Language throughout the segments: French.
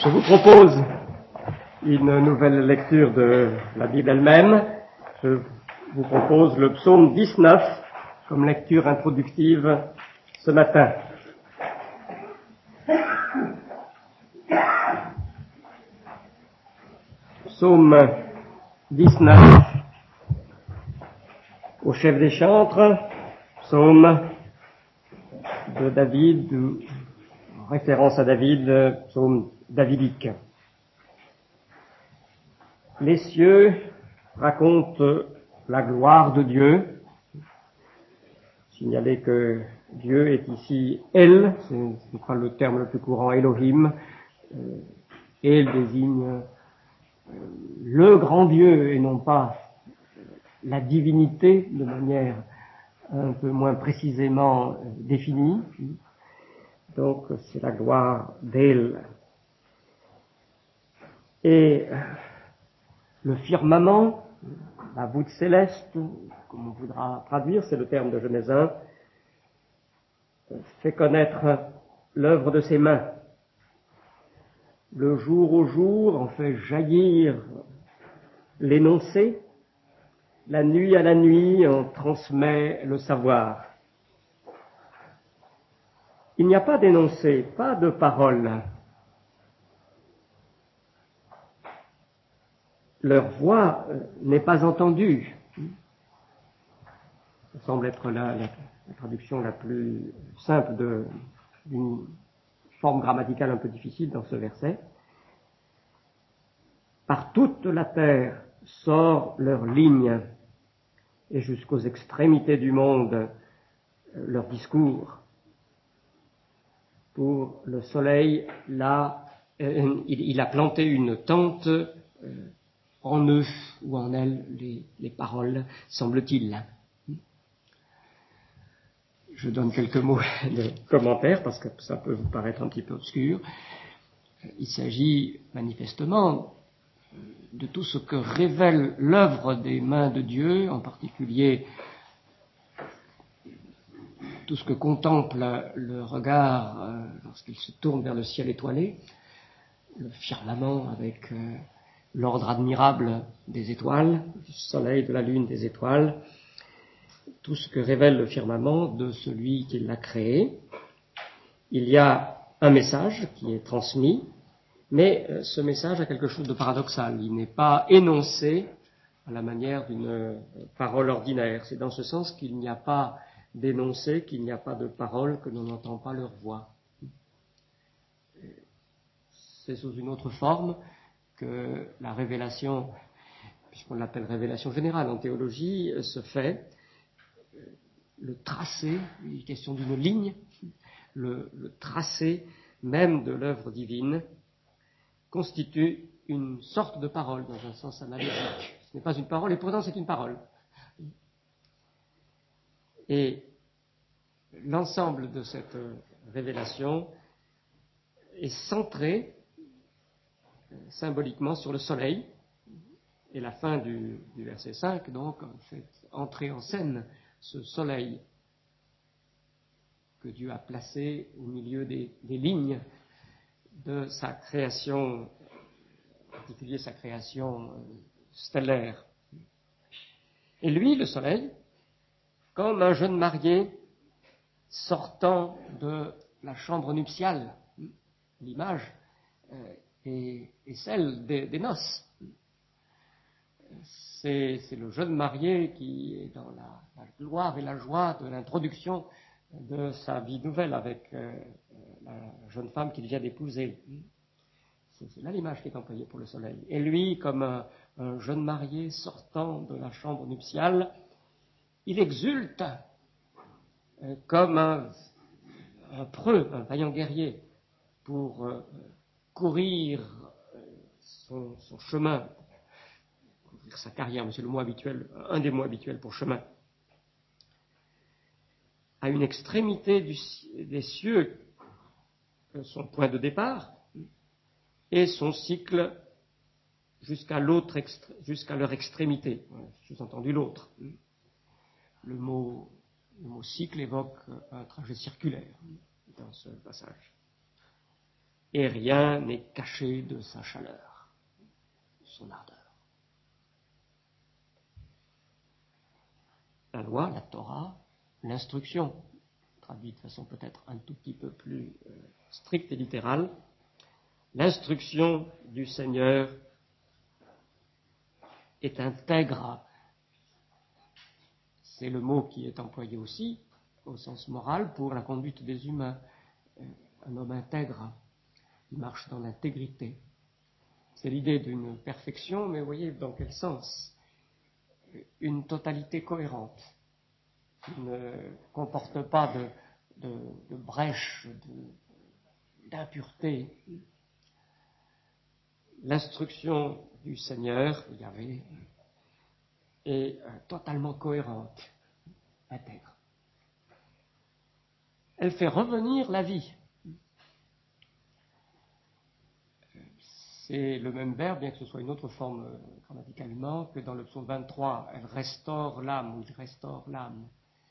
Je vous propose une nouvelle lecture de la Bible elle-même. Je vous propose le psaume 19 comme lecture introductive ce matin. Psaume 19 au chef des chantres, psaume de David, référence à David, psaume davidique. Les cieux racontent la gloire de Dieu. Signaler que Dieu est ici El, c'est pas le terme le plus courant, Elohim. El désigne le grand Dieu et non pas la divinité de manière un peu moins précisément définie. Donc c'est la gloire d'El. Et le firmament, la voûte céleste, comme on voudra traduire, c'est le terme de Genèse 1, fait connaître l'œuvre de ses mains. Le jour au jour en fait jaillir l'énoncé, la nuit à la nuit en transmet le savoir. Il n'y a pas d'énoncé, pas de parole. Leur voix n'est pas entendue. Ça semble être la traduction la plus simple d'une forme grammaticale un peu difficile dans ce verset. Par toute la terre sort leur ligne, et jusqu'aux extrémités du monde leur discours. Pour le soleil, là, il a planté une tente en eux ou en elle, les paroles, semble-t-il. Je donne quelques mots de commentaire parce que ça peut vous paraître un petit peu obscur. Il s'agit manifestement de tout ce que révèle l'œuvre des mains de Dieu, en particulier tout ce que contemple le regard lorsqu'il se tourne vers le ciel étoilé, le firmament avec l'ordre admirable des étoiles, du soleil, de la lune, des étoiles, tout ce que révèle le firmament de celui qui l'a créé. Il y a un message qui est transmis, mais ce message a quelque chose de paradoxal. Il n'est pas énoncé à la manière d'une parole ordinaire. C'est dans ce sens qu'il n'y a pas d'énoncé, qu'il n'y a pas de parole, que l'on n'entend pas leur voix. C'est sous une autre forme que la révélation, puisqu'on l'appelle révélation générale en théologie, se fait. Le tracé, il est question d'une ligne, le tracé même de l'œuvre divine constitue une sorte de parole dans un sens analogique. Ce n'est pas une parole et pourtant c'est une parole. Et l'ensemble de cette révélation est centré symboliquement sur le soleil. Et la fin du verset 5, donc, fait entrer en scène ce soleil que Dieu a placé au milieu des lignes de sa création, en particulier sa création stellaire. Et lui, le soleil, comme un jeune marié sortant de la chambre nuptiale, l'image est celle des noces. C'est le jeune marié qui est dans la gloire et la joie de l'introduction de sa vie nouvelle avec la jeune femme qu'il vient d'épouser. C'est là l'image qui est employée pour le soleil. Et lui, comme un jeune marié sortant de la chambre nuptiale, il exulte comme un preux, un vaillant guerrier pour courir son chemin, courir sa carrière, mais c'est le mot habituel, un des mots habituels pour chemin, à une extrémité des cieux, son point de départ, et son cycle jusqu'à leur extrémité. Sous-entendu l'autre. Le mot cycle évoque un trajet circulaire dans ce passage. et rien n'est caché de sa chaleur, de son ardeur. La loi, la Torah, l'instruction, traduit de façon peut-être un tout petit peu plus stricte et littérale, l'instruction du Seigneur est intègre. C'est le mot qui est employé aussi, au sens moral, pour la conduite des humains. Un homme intègre, qui marche dans l'intégrité. C'est l'idée d'une perfection, mais vous voyez dans quel sens? Une totalité cohérente, qui ne comporte pas de brèche, d'impureté. L'instruction du Seigneur, Yahvé, est totalement cohérente, intègre. Elle fait revenir la vie. C'est le même verbe, bien que ce soit une autre forme grammaticalement, que dans le psaume 23. Elle restaure l'âme, ou il restaure l'âme.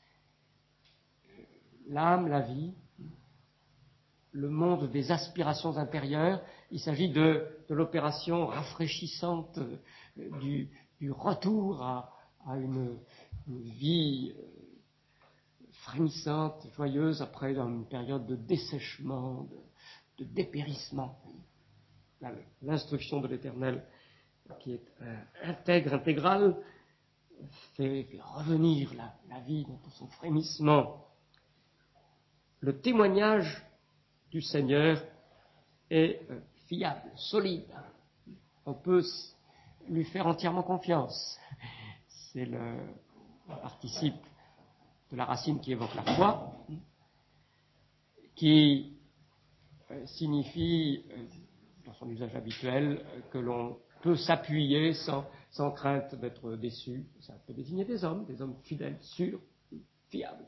L'âme, la vie, le monde des aspirations intérieures, il s'agit de l'opération rafraîchissante du retour à une vie frémissante, joyeuse, après une période de dessèchement, de dépérissement. L'instruction de l'Éternel, qui est intègre, intégrale, fait revenir la vie dans son frémissement. Le témoignage du Seigneur est fiable, solide. On peut lui faire entièrement confiance. C'est le participe de la racine qui évoque la foi, qui signifie, dans son usage habituel, que l'on peut s'appuyer sans crainte d'être déçu. Ça peut désigner des hommes fidèles, sûrs, fiables.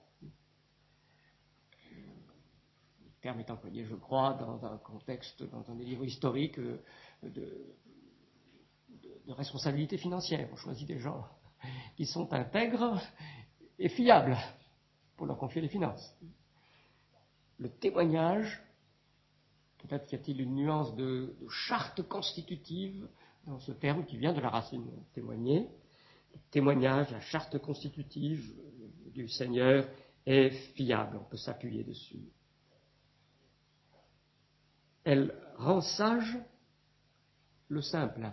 Le terme est employé, je crois, dans un contexte, dans un des livres historiques de responsabilité financière. On choisit des gens qui sont intègres et fiables pour leur confier les finances. Le témoignage, peut-être y a-t-il une nuance de charte constitutive dans ce terme qui vient de la racine témoigner. Le témoignage, la charte constitutive du Seigneur est fiable, on peut s'appuyer dessus. Elle rend sage le simple.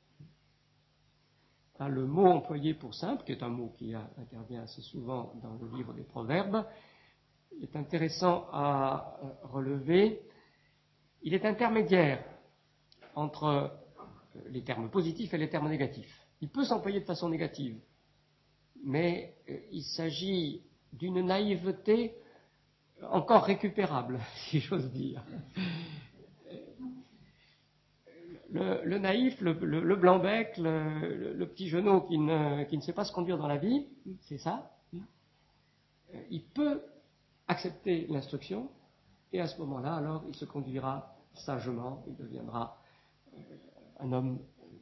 Le mot employé pour simple, qui est un mot qui intervient assez souvent dans le livre des Proverbes, est intéressant à relever. Il est intermédiaire entre les termes positifs et les termes négatifs. Il peut s'employer de façon négative, mais il s'agit d'une naïveté encore récupérable, si j'ose dire. Le naïf, le blanc-bec, le petit genou qui ne sait pas se conduire dans la vie, c'est ça. Il peut accepter l'instruction, et à ce moment-là, alors, il se conduira sagement, il deviendra un homme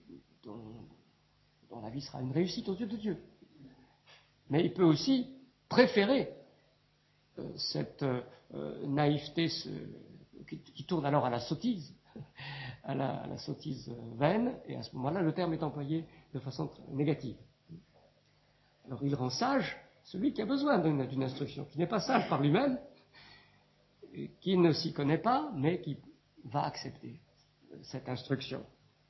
dont la vie sera une réussite aux yeux de Dieu. Mais il peut aussi préférer cette naïveté qui tourne alors à la sottise, à la sottise vaine, et à ce moment-là, le terme est employé de façon négative. Alors, il rend sage celui qui a besoin d'une instruction, qui n'est pas sage par lui-même, qui ne s'y connaît pas, mais qui va accepter cette instruction.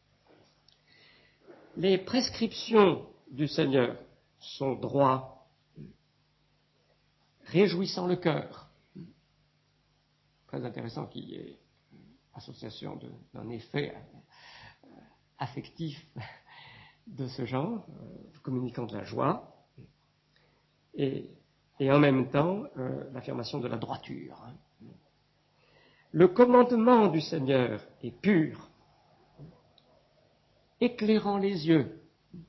Les prescriptions du Seigneur sont droits, réjouissant le cœur. Très intéressant qu'il y ait association d'un effet affectif de ce genre, communiquant de la joie, et en même temps l'affirmation de la droiture. Le commandement du Seigneur est pur, éclairant les yeux.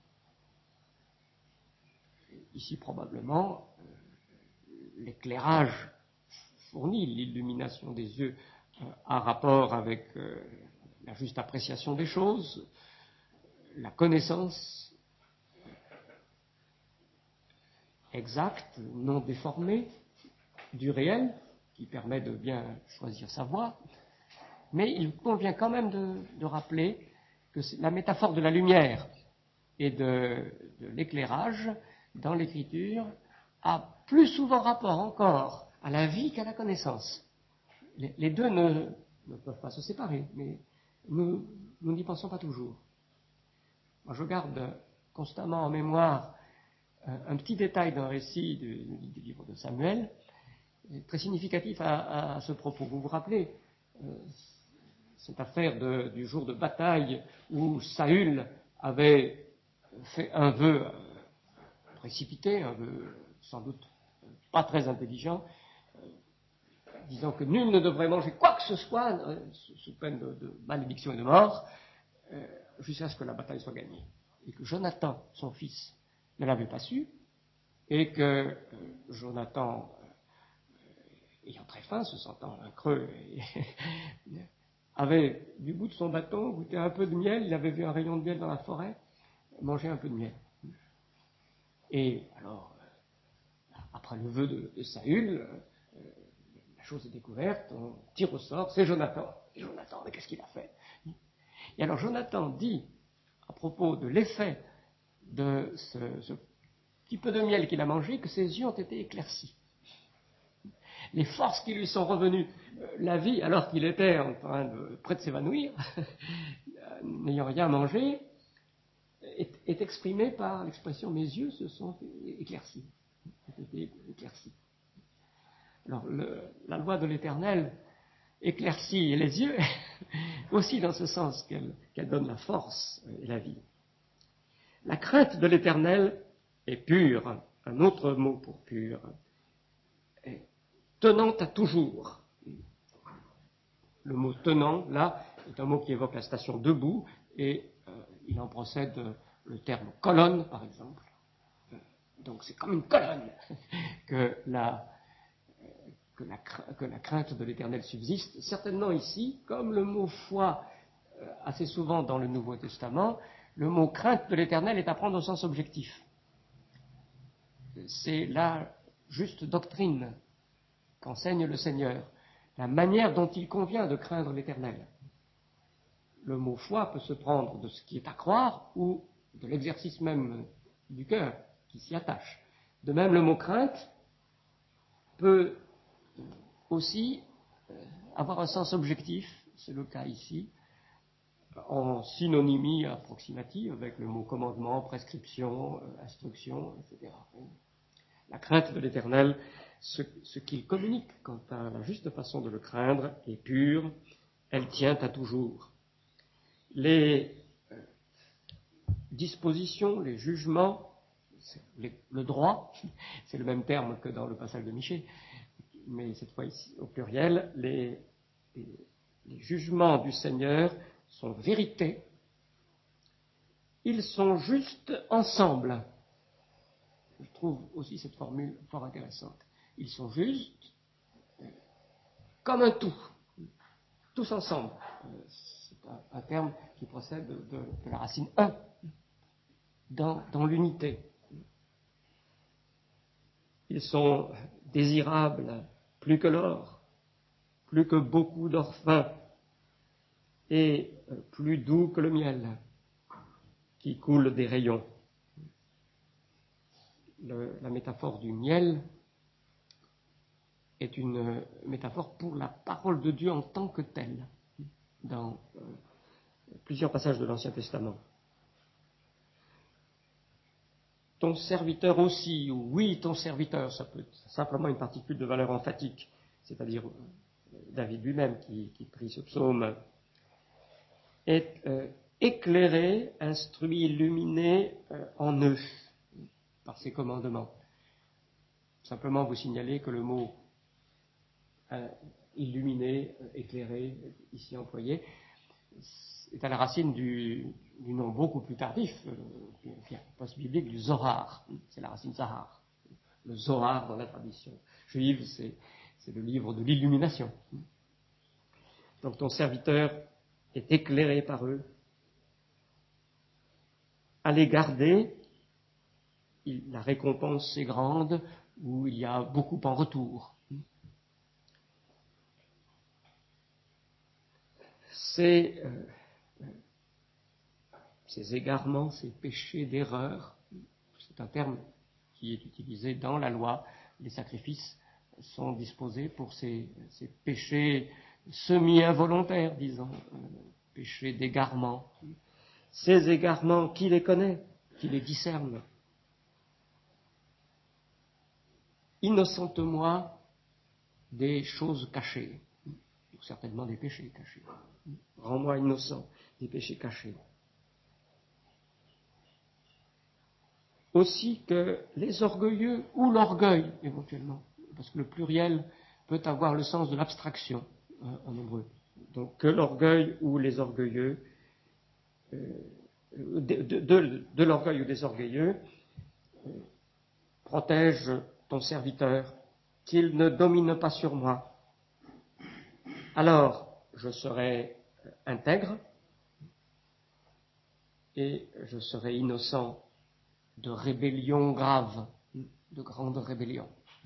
Ici, probablement, l'éclairage fournit, l'illumination des yeux, a rapport avec la juste appréciation des choses, la connaissance exacte, non déformée, du réel, qui permet de bien choisir sa voie, Mais il convient quand même de rappeler que la métaphore de la lumière et de l'éclairage dans l'écriture a plus souvent rapport encore à la vie qu'à la connaissance. Les deux ne peuvent pas se séparer, mais nous n'y pensons pas toujours. Moi, je garde constamment en mémoire un petit détail d'un récit du livre de Samuel, très significatif à ce propos. Vous vous rappelez cette affaire du jour de bataille où Saül avait fait un vœu précipité, un vœu sans doute pas très intelligent, disant que nul ne devrait manger quoi que ce soit sous peine de malédiction et de mort, jusqu'à ce que la bataille soit gagnée. Et que Jonathan, son fils, ne l'avait pas su, et que Jonathan, ayant très faim, se sentant un creux, avait du bout de son bâton goûté un peu de miel, il avait vu un rayon de miel dans la forêt, manger un peu de miel. Et alors, après le vœu de Saül, la chose est découverte, on tire au sort, c'est Jonathan. Et Jonathan, mais qu'est-ce qu'il a fait? Et alors Jonathan dit, à propos de l'effet de ce petit peu de miel qu'il a mangé, que ses yeux ont été éclaircis. Les forces qui lui sont revenues, la vie, alors qu'il était en train près de s'évanouir, n'ayant rien mangé, est exprimée par l'expression « mes yeux se sont éclaircis ». Alors, la loi de l'Éternel éclaircit les yeux, aussi dans ce sens qu'elle donne la force et la vie. La crainte de l'Éternel est pure, un autre mot pour pur, est tenant à toujours. Le mot tenant, là, est un mot qui évoque la station debout, et il en procède le terme colonne, par exemple. Donc c'est comme une colonne que la crainte de l'Éternel subsiste. Certainement ici, comme le mot foi assez souvent dans le Nouveau Testament, le mot crainte de l'Éternel est à prendre au sens objectif. C'est la juste doctrine qu'enseigne le Seigneur, la manière dont il convient de craindre l'Éternel. Le mot foi peut se prendre de ce qui est à croire ou de l'exercice même du cœur qui s'y attache. De même, le mot crainte peut aussi avoir un sens objectif, c'est le cas ici, en synonymie approximative avec le mot commandement, prescription, instruction, etc. La crainte de l'Éternel, ce qu'il communique quant à la juste façon de le craindre est pure, elle tient à toujours. Les dispositions, les jugements, le droit, c'est le même terme que dans le passage de Michée, mais cette fois ici au pluriel, les jugements du Seigneur sont vérité, ils sont justes ensemble. Je trouve aussi cette formule fort intéressante. Ils sont justes comme un tout, tous ensemble. C'est un terme qui procède de la racine 1, dans l'unité. Ils sont désirables plus que l'or, plus que beaucoup d'or fin, et plus doux que le miel qui coule des rayons. La métaphore du miel est une métaphore pour la parole de Dieu en tant que telle, dans plusieurs passages de l'Ancien Testament. Ton serviteur aussi, ou oui, ton serviteur, ça peut être simplement une particule de valeur emphatique, c'est-à-dire David lui-même qui prie ce psaume, est éclairé, instruit, illuminé en eux par ses commandements. Simplement vous signaler que le mot illuminé, éclairé, ici employé, est à la racine du nom beaucoup plus tardif, post-biblique, du Zohar. C'est la racine Zahar. Le Zohar, dans la tradition juive, c'est le livre de l'illumination. Donc ton serviteur est éclairé par eux. À les garder, la récompense est grande, où il y a beaucoup en retour. ces égarements, ces péchés d'erreur, c'est un terme qui est utilisé dans la loi, les sacrifices sont disposés pour ces péchés semi-involontaires, disons, péchés d'égarement. Ces égarements, qui les connaît, qui les discerne? Innocente-moi des choses cachées, ou certainement des péchés cachés. Rends-moi innocent des péchés cachés. Aussi que les orgueilleux ou l'orgueil, éventuellement, parce que le pluriel peut avoir le sens de l'abstraction en hébreu. Donc que l'orgueil ou les orgueilleux, de l'orgueil ou des orgueilleux, protège ton serviteur, qu'il ne domine pas sur moi. Alors, je serai intègre et je serai innocent de rébellions graves, de grandes rébellions.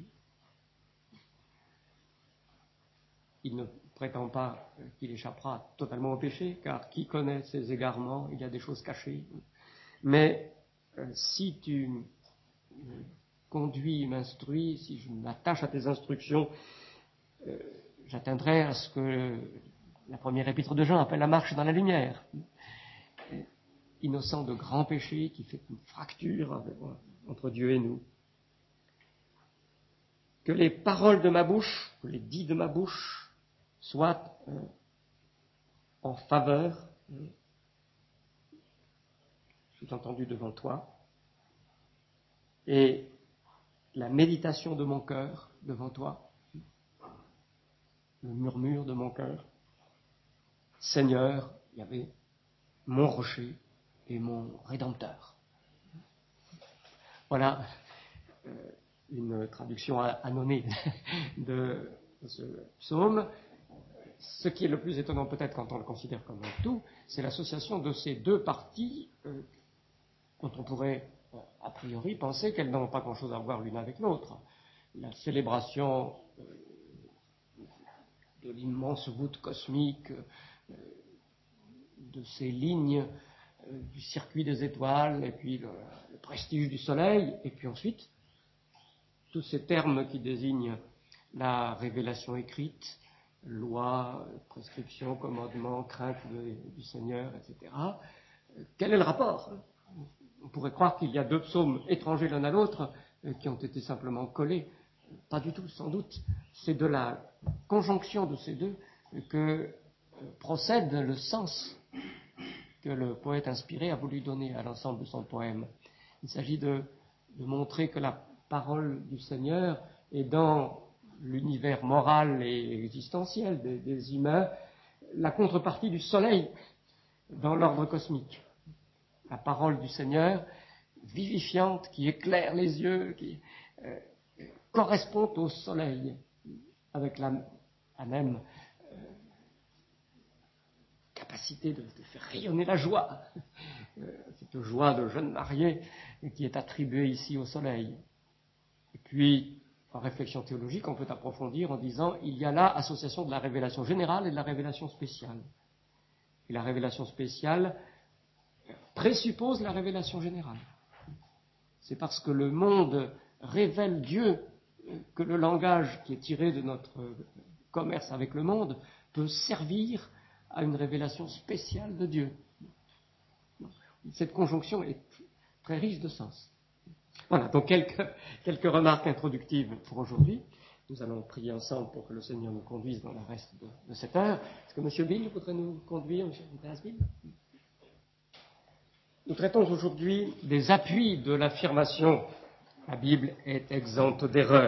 Il ne prétend pas qu'il échappera totalement au péché, car qui connaît ses égarements, il y a des choses cachées. Mais si tu conduis, m'instruis, si je m'attache à tes instructions, j'atteindrai à ce que la première épître de Jean appelle la marche dans la lumière. Innocent de grands péchés qui fait une fracture entre Dieu et nous. Que les paroles de ma bouche, que les dits de ma bouche soient en faveur, sous-entendu devant toi, et la méditation de mon cœur devant toi, le murmure de mon cœur. Seigneur, il y avait mon rocher et mon rédempteur. Voilà une traduction annonnée de ce psaume. Ce qui est le plus étonnant peut-être quand on le considère comme un tout, c'est l'association de ces deux parties dont on pourrait a priori penser qu'elles n'ont pas grand-chose à voir l'une avec l'autre. La célébration de l'immense voûte cosmique, de ces lignes du circuit des étoiles, et puis le prestige du soleil, et puis ensuite tous ces termes qui désignent la révélation écrite, loi, prescription, commandement, crainte du Seigneur, etc. Quel est le rapport? On pourrait croire qu'il y a deux psaumes étrangers l'un à l'autre qui ont été simplement collés. Pas du tout, sans doute. C'est de la conjonction de ces deux que procède le sens que le poète inspiré a voulu donner à l'ensemble de son poème. Il s'agit de montrer que la parole du Seigneur est dans l'univers moral et existentiel des humains la contrepartie du soleil dans l'ordre cosmique. La parole du Seigneur, vivifiante, qui éclaire les yeux, qui correspond au soleil, avec la même capacité de faire rayonner la joie, cette joie de jeune marié qui est attribuée ici au soleil. Et puis, en réflexion théologique, on peut approfondir en disant il y a là association de la révélation générale et de la révélation spéciale. Et la révélation spéciale présuppose la révélation générale. C'est parce que le monde révèle Dieu que le langage qui est tiré de notre commerce avec le monde peut servir à une révélation spéciale de Dieu. Cette conjonction est très riche de sens. Voilà, donc quelques remarques introductives pour aujourd'hui. Nous allons prier ensemble pour que le Seigneur nous conduise dans le reste de cette heure. Est-ce que M. Bill voudrait nous conduire, M. Nicolas Bill? Nous traitons aujourd'hui des appuis de l'affirmation « La Bible est exempte d'erreur ».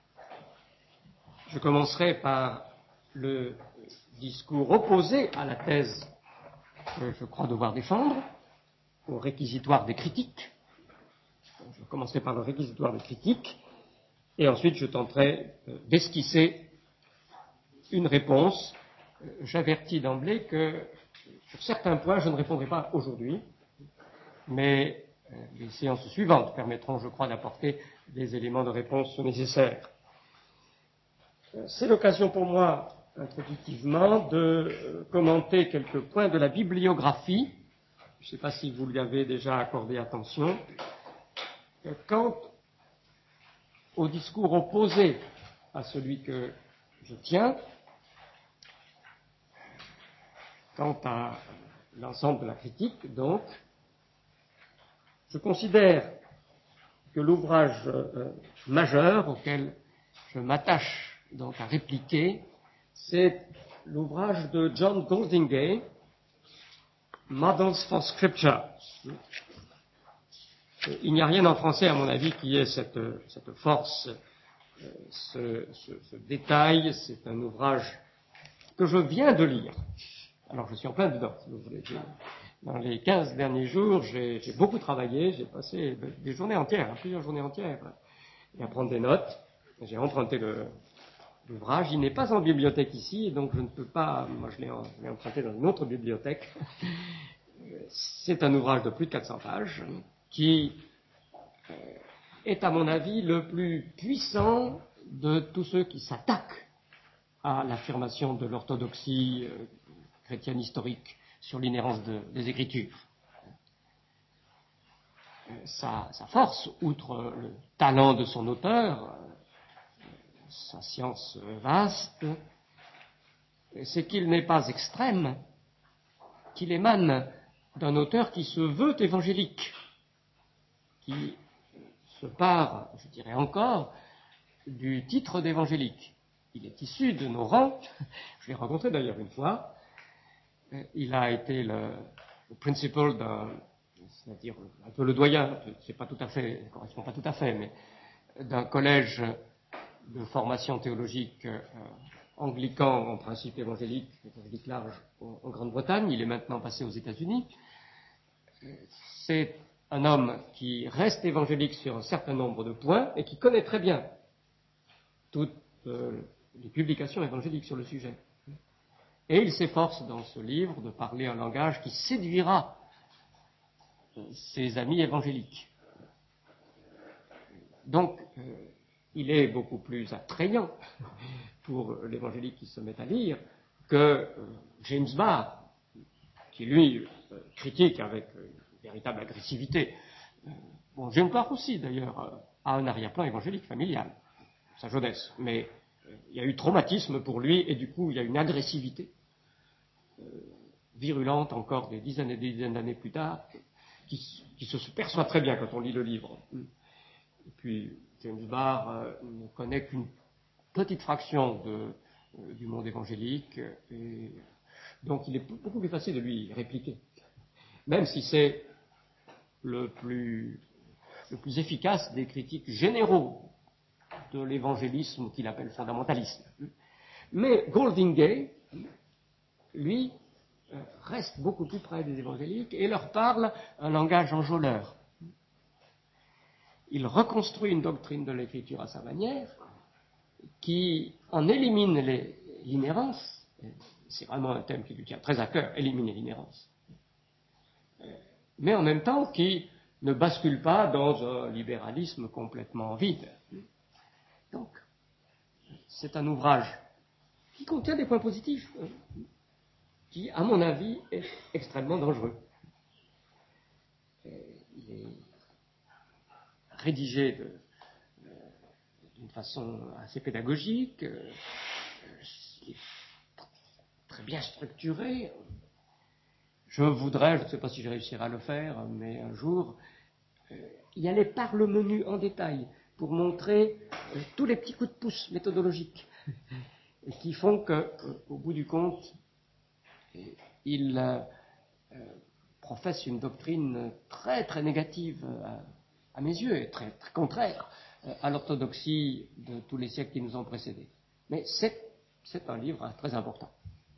Je commencerai par le discours opposé à la thèse que je crois devoir défendre, au réquisitoire des critiques. Je commencerai par le réquisitoire des critiques, et ensuite je tenterai d'esquisser une réponse. J'avertis d'emblée que sur certains points, je ne répondrai pas aujourd'hui, mais les séances suivantes permettront, je crois, d'apporter les éléments de réponse nécessaires. C'est l'occasion pour moi introductivement de commenter quelques points de la bibliographie. Je ne sais pas si vous lui avez déjà accordé attention. Quant au discours opposé à celui que je tiens, quant à l'ensemble de la critique, donc, je considère que l'ouvrage majeur auquel je m'attache donc à répliquer, c'est l'ouvrage de John Goldingay, Models for Scripture. Il n'y a rien en français, à mon avis, qui ait cette force, ce détail. C'est un ouvrage que je viens de lire. Alors, je suis en plein dedans, si vous voulez. Dans les 15 derniers jours, j'ai beaucoup travaillé, j'ai passé des journées entières, plusieurs journées entières, à prendre des notes. J'ai emprunté l'ouvrage. Il n'est pas en bibliothèque ici, donc je ne peux pas... Moi, je l'ai emprunté dans une autre bibliothèque. C'est un ouvrage de plus de 400 pages qui est, à mon avis, le plus puissant de tous ceux qui s'attaquent à l'affirmation de l'orthodoxie chrétienne historique sur l'inhérence des Écritures. Sa force, outre le talent de son auteur, sa science vaste, c'est qu'il n'est pas extrême, qu'il émane d'un auteur qui se veut évangélique, qui se part, je dirais encore, du titre d'évangélique. Il est issu de nos rangs, je l'ai rencontré d'ailleurs une fois, il a été le principal c'est-à-dire un peu le doyen, c'est pas tout à fait, ça correspond pas tout à fait, mais d'un collège de formation théologique anglican en principe évangélique large en Grande-Bretagne. Il est maintenant passé aux États-Unis. C'est un homme qui reste évangélique sur un certain nombre de points et qui connaît très bien toutes les publications évangéliques sur le sujet. Et il s'efforce dans ce livre de parler un langage qui séduira ses amis évangéliques. Donc, il est beaucoup plus attrayant pour l'évangélique qui se met à lire que James Barr, qui lui critique avec une véritable agressivité. James Barr aussi, d'ailleurs, a un arrière-plan évangélique familial, sa jeunesse, mais il y a eu traumatisme pour lui et du coup il y a une agressivité virulente encore des dizaines et des dizaines d'années plus tard qui se perçoit très bien quand on lit le livre. Et puis James Barr ne connaît qu'une petite fraction du monde évangélique et donc il est beaucoup plus facile de lui répliquer, même si c'est le plus efficace des critiques généraux de l'évangélisme qu'il appelle fondamentalisme. Mais Goldingay, lui, reste beaucoup plus près des évangéliques et leur parle un langage enjôleur. Il reconstruit une doctrine de l'écriture à sa manière, qui en élimine l'inhérence. C'est vraiment un thème qui lui tient très à cœur, éliminer l'inhérence. Mais en même temps qui ne bascule pas dans un libéralisme complètement vide. Donc, c'est un ouvrage qui contient des points positifs, qui, à mon avis, est extrêmement dangereux. Il est rédigé d'une façon assez pédagogique, il est très bien structuré. Je voudrais, je ne sais pas si je réussirai à le faire, mais un jour, y aller par le menu en détail pour montrer tous les petits coups de pouce méthodologiques qui font qu'au bout du compte, il professe une doctrine très très négative à mes yeux et très, très contraire à l'orthodoxie de tous les siècles qui nous ont précédés. Mais c'est un livre très important.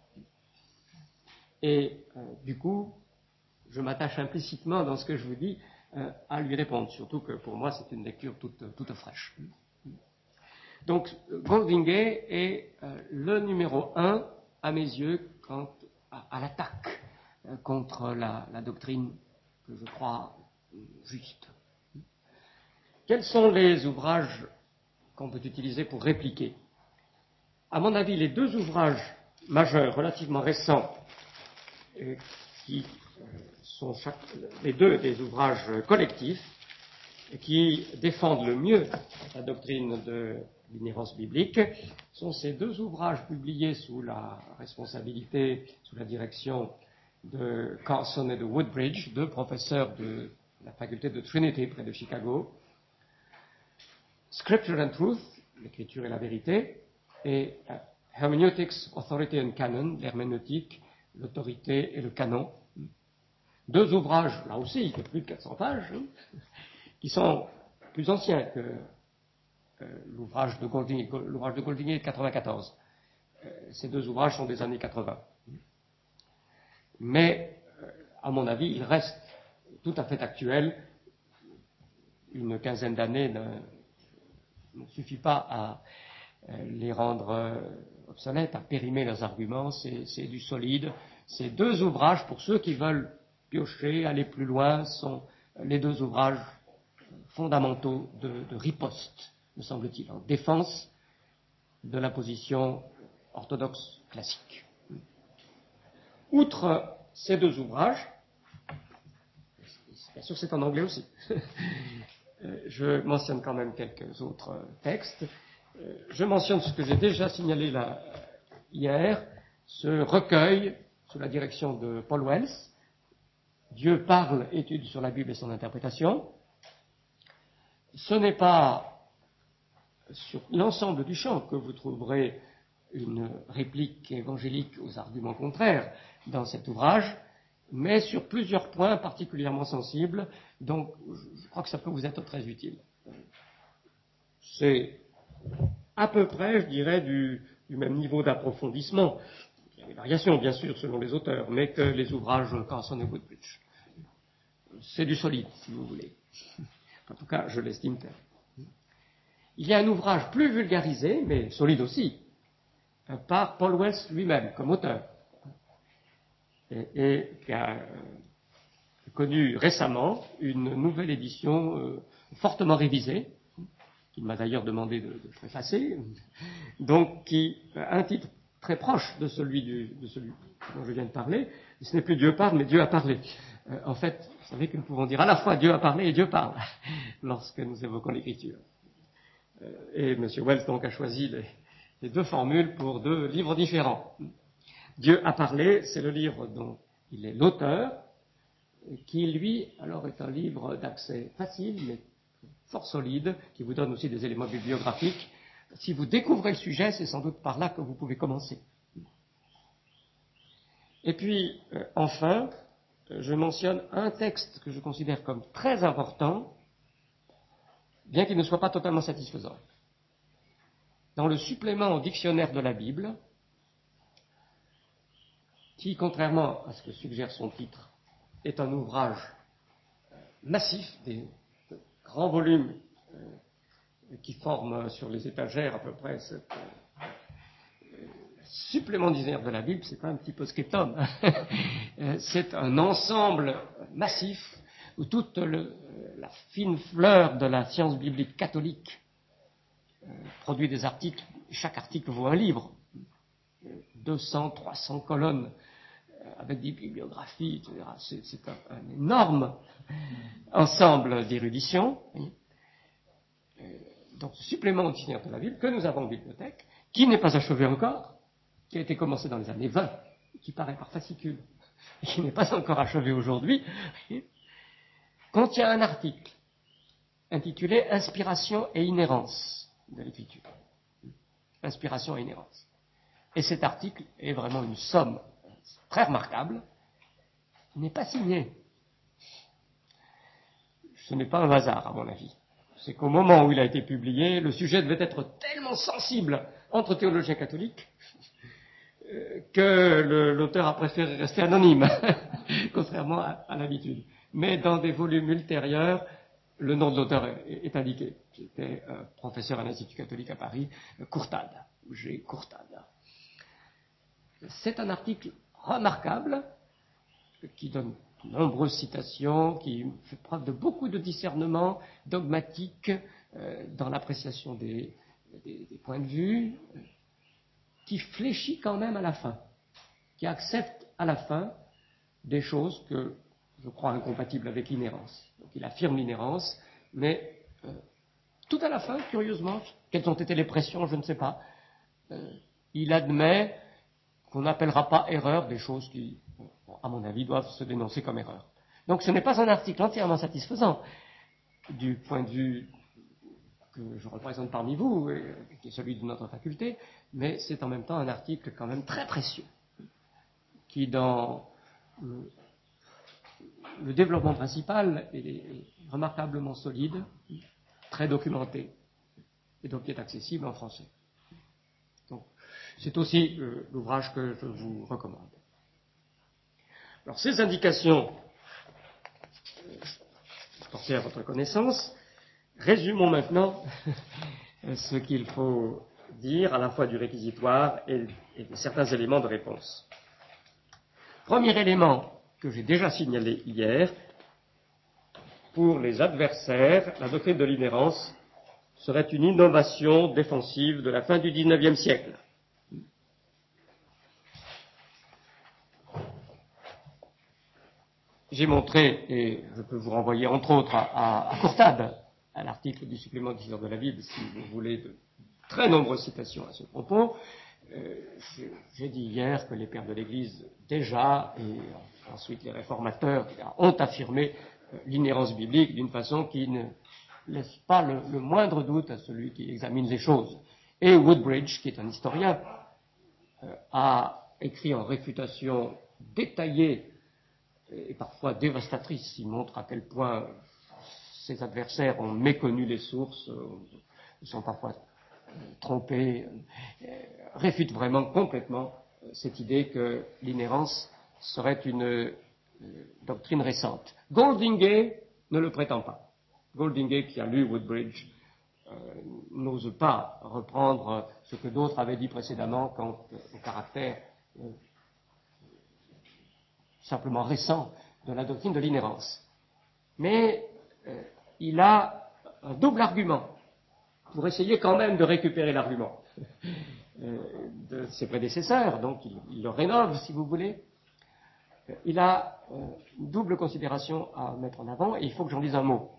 Et du coup, je m'attache implicitement dans ce que je vous dis à lui répondre, surtout que pour moi c'est une lecture toute fraîche. Donc Goldingay est le numéro 1 à mes yeux quant à l'attaque contre la doctrine que je crois juste. Quels sont les ouvrages qu'on peut utiliser pour répliquer? À mon avis, les deux ouvrages majeurs relativement récents, qui sont les deux des ouvrages collectifs, qui défendent le mieux la doctrine de l'inhérence biblique, sont ces deux ouvrages publiés sous la responsabilité, sous la direction de Carson et de Woodbridge, deux professeurs de la faculté de Trinity près de Chicago, Scripture and Truth, l'écriture et la vérité, et Hermeneutics, Authority and Canon, l'herméneutique, l'autorité et le canon. Deux ouvrages, là aussi, de plus de 400 pages, qui sont plus anciens que l'ouvrage de Golding. L'ouvrage de Golding est de 94. Ces deux ouvrages sont des années 80. Mais, à mon avis, ils restent tout à fait actuels. Une quinzaine d'années ne suffit pas à les rendre obsolètes, à périmer leurs arguments. C'est du solide. Ces deux ouvrages, pour ceux qui veulent piocher, aller plus loin, sont les deux ouvrages fondamentaux de riposte, me semble-t-il, en défense de la position orthodoxe classique. Outre ces deux ouvrages, bien sûr c'est en anglais aussi, je mentionne quand même quelques autres textes. Je mentionne ce que j'ai déjà signalé là, hier, ce recueil sous la direction de Paul Wells, Dieu parle, étude sur la Bible et son interprétation. Ce n'est pas sur l'ensemble du champ que vous trouverez une réplique évangélique aux arguments contraires dans cet ouvrage, mais sur plusieurs points particulièrement sensibles, donc je crois que ça peut vous être très utile. C'est à peu près, je dirais, du même niveau d'approfondissement. Il y a des variations, bien sûr, selon les auteurs, mais que les ouvrages Carson et Woodbridge. C'est du solide, si vous voulez. En tout cas, je l'estime tel. Il y a un ouvrage plus vulgarisé, mais solide aussi, par Paul Wells lui-même, comme auteur, et qui a connu récemment une nouvelle édition fortement révisée, qu'il m'a d'ailleurs demandé de préfacer, donc qui a un titre très proche de celui dont je viens de parler. Ce n'est plus Dieu parle, mais Dieu a parlé. En fait, vous savez que nous pouvons dire à la fois Dieu a parlé et Dieu parle lorsque nous évoquons l'Écriture. Et M. Wells donc a choisi les deux formules pour deux livres différents. Dieu a parlé, c'est le livre dont il est l'auteur, qui lui, alors, est un livre d'accès facile, mais fort solide, qui vous donne aussi des éléments bibliographiques. Si vous découvrez le sujet, c'est sans doute par là que vous pouvez commencer. Et puis, enfin, je mentionne un texte que je considère comme très important, bien qu'il ne soit pas totalement satisfaisant. Dans le supplément au dictionnaire de la Bible, qui, contrairement à ce que suggère son titre, est un ouvrage massif, des grands volumes qui forment sur les étagères à peu près ce supplément du dictionnaire de la Bible, c'est pas un petit postscriptum, c'est un ensemble massif où toute la fine fleur de la science biblique catholique produit des articles, chaque article vaut un livre, 200, 300 colonnes avec des bibliographies, etc. C'est un énorme ensemble d'érudition. Donc, ce supplément au dictionnaire de la Bible que nous avons en bibliothèque, qui n'est pas achevé encore, qui a été commencé dans les années 20, qui paraît par fascicule, et qui n'est pas encore achevé aujourd'hui, contient un article intitulé « Inspiration et inhérence de l'Écriture ». Inspiration et inhérence. Et cet article est vraiment une somme très remarquable. Il n'est pas signé. Ce n'est pas un hasard, à mon avis. C'est qu'au moment où il a été publié, le sujet devait être tellement sensible entre théologiens catholiques que l'auteur a préféré rester anonyme, contrairement à l'habitude. Mais dans des volumes ultérieurs, le nom de l'auteur est indiqué. C'était professeur à l'Institut catholique à Paris, Courtade, G. Courtade. C'est un article remarquable qui donne de nombreuses citations, qui fait preuve de beaucoup de discernement dogmatique dans l'appréciation des points de vue, qui fléchit quand même à la fin, qui accepte à la fin des choses que je crois incompatibles avec l'inhérence. Donc il affirme l'inhérence, mais tout à la fin, curieusement, quelles ont été les pressions, je ne sais pas, il admet qu'on n'appellera pas erreur des choses qui, à mon avis, doivent se dénoncer comme erreur. Donc ce n'est pas un article entièrement satisfaisant du point de vue que je représente parmi vous, qui est celui de notre faculté, mais c'est en même temps un article quand même très précieux, qui dans le développement principal est remarquablement solide, très documenté, et donc qui est accessible en français. Donc, c'est aussi l'ouvrage que je vous recommande. Alors, ces indications portées à votre connaissance, résumons maintenant ce qu'il faut dire à la fois du réquisitoire et de certains éléments de réponse. Premier élément que j'ai déjà signalé hier, pour les adversaires, la doctrine de l'inhérence serait une innovation défensive de la fin du XIXe siècle. J'ai montré, et je peux vous renvoyer entre autres à Courtade, à l'article du supplément d'histoire de la Bible, si vous voulez de très nombreuses citations à ce propos. J'ai dit hier que les pères de l'Église déjà, et ensuite les réformateurs, ont affirmé l'inhérence biblique d'une façon qui ne laisse pas le moindre doute à celui qui examine les choses. Et Woodbridge, qui est un historien, a écrit en réfutation détaillée et parfois dévastatrice. Il montre à quel point ses adversaires ont méconnu les sources, ils sont parfois trompés, réfute vraiment complètement cette idée que l'inhérence serait une doctrine récente. Goldingay ne le prétend pas. Goldingay, qui a lu Woodbridge, n'ose pas reprendre ce que d'autres avaient dit précédemment quant au caractère simplement récent de la doctrine de l'inhérence. Mais il a un double argument pour essayer quand même de récupérer l'argument de ses prédécesseurs, donc il le rénove si vous voulez. Il a une double considération à mettre en avant et il faut que j'en dise un mot.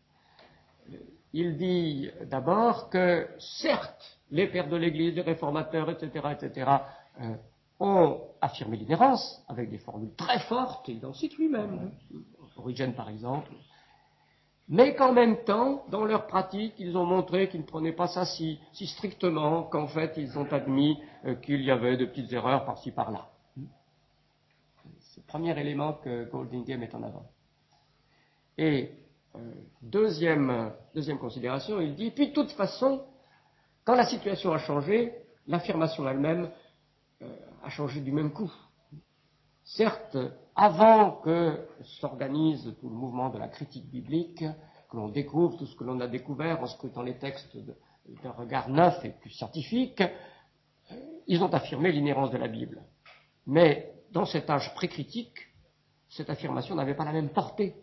Il dit d'abord que certes les pères de l'Église, les réformateurs, etc., ont affirmé l'inhérence avec des formules très fortes, et il en cite lui-même, Origène par exemple, mais qu'en même temps, dans leur pratique, ils ont montré qu'ils ne prenaient pas ça si strictement, qu'en fait, ils ont admis qu'il y avait de petites erreurs par-ci par-là. C'est le premier élément que Goldingay met en avant. Et deuxième considération, il dit, puis de toute façon, quand la situation a changé, l'affirmation elle-même a changé du même coup. Certes, avant que s'organise tout le mouvement de la critique biblique, que l'on découvre tout ce que l'on a découvert en scrutant les textes d'un regard neuf et plus scientifique, ils ont affirmé l'inhérence de la Bible. Mais dans cet âge précritique, cette affirmation n'avait pas la même portée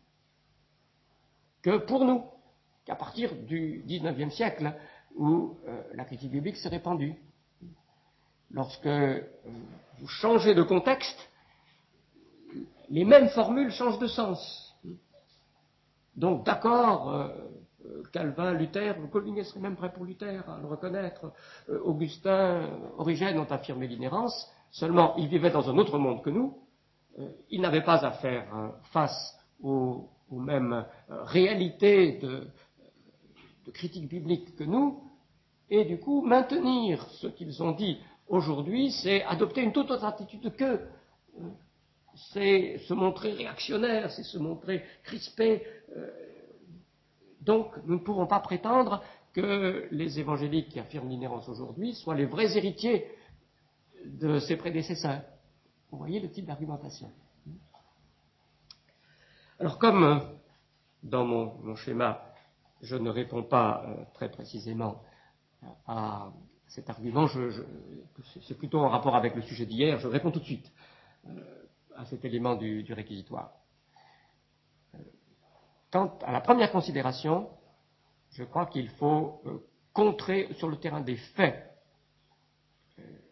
que pour nous, qu'à partir du XIXe siècle, où la critique biblique s'est répandue. Lorsque vous changez de contexte, les mêmes formules changent de sens. Donc, d'accord, Calvin, Luther, Goldingay serait même prêt pour Luther à le reconnaître, Augustin, Origène ont affirmé l'inhérence, seulement ils vivaient dans un autre monde que nous, ils n'avaient pas à faire face aux mêmes réalités de critique biblique que nous, et du coup, maintenir ce qu'ils ont dit aujourd'hui, c'est adopter une toute autre attitude qu'eux. C'est se montrer réactionnaire, c'est se montrer crispé. Donc, nous ne pouvons pas prétendre que les évangéliques qui affirment l'inhérence aujourd'hui soient les vrais héritiers de ses prédécesseurs. Vous voyez le type d'argumentation. Alors, comme dans mon schéma, je ne réponds pas très précisément à cet argument, c'est plutôt en rapport avec le sujet d'hier, je réponds tout de suite à cet élément du réquisitoire. Quant à la première considération, je crois qu'il faut contrer sur le terrain des faits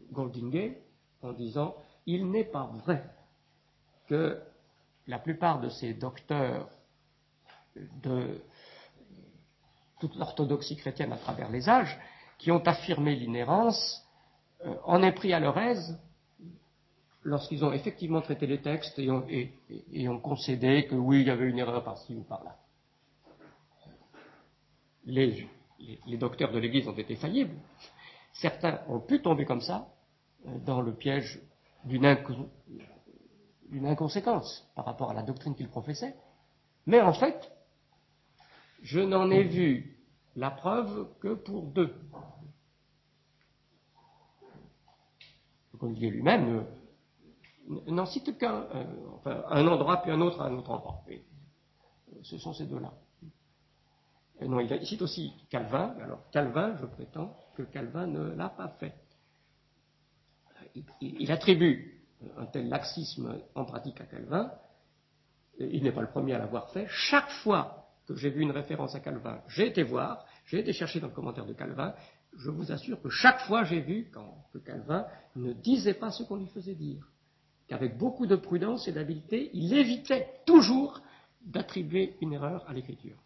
Goldingay en disant « Il n'est pas vrai que la plupart de ces docteurs de toute l'orthodoxie chrétienne à travers les âges qui ont affirmé l'inhérence en aient pris à leur aise lorsqu'ils ont effectivement traité les textes et ont concédé que oui, il y avait une erreur par-ci ou par-là. » Les docteurs de l'Église ont été faillibles. Certains ont pu tomber comme ça dans le piège d'une inconséquence par rapport à la doctrine qu'ils professaient. Mais en fait, je n'en ai vu la preuve que pour deux. Goldingay lui-même n'en cite qu'un, enfin un endroit puis un autre à un autre endroit. Et ce sont ces deux-là. Non, il cite aussi Calvin. Alors Calvin, je prétends que Calvin ne l'a pas fait. Il attribue un tel laxisme en pratique à Calvin. Il n'est pas le premier à l'avoir fait. Chaque fois que j'ai vu une référence à Calvin, j'ai été voir, j'ai été chercher dans le commentaire de Calvin. Je vous assure que chaque fois j'ai vu que Calvin ne disait pas ce qu'on lui faisait dire. Qu'avec beaucoup de prudence et d'habileté, il évitait toujours d'attribuer une erreur à l'écriture.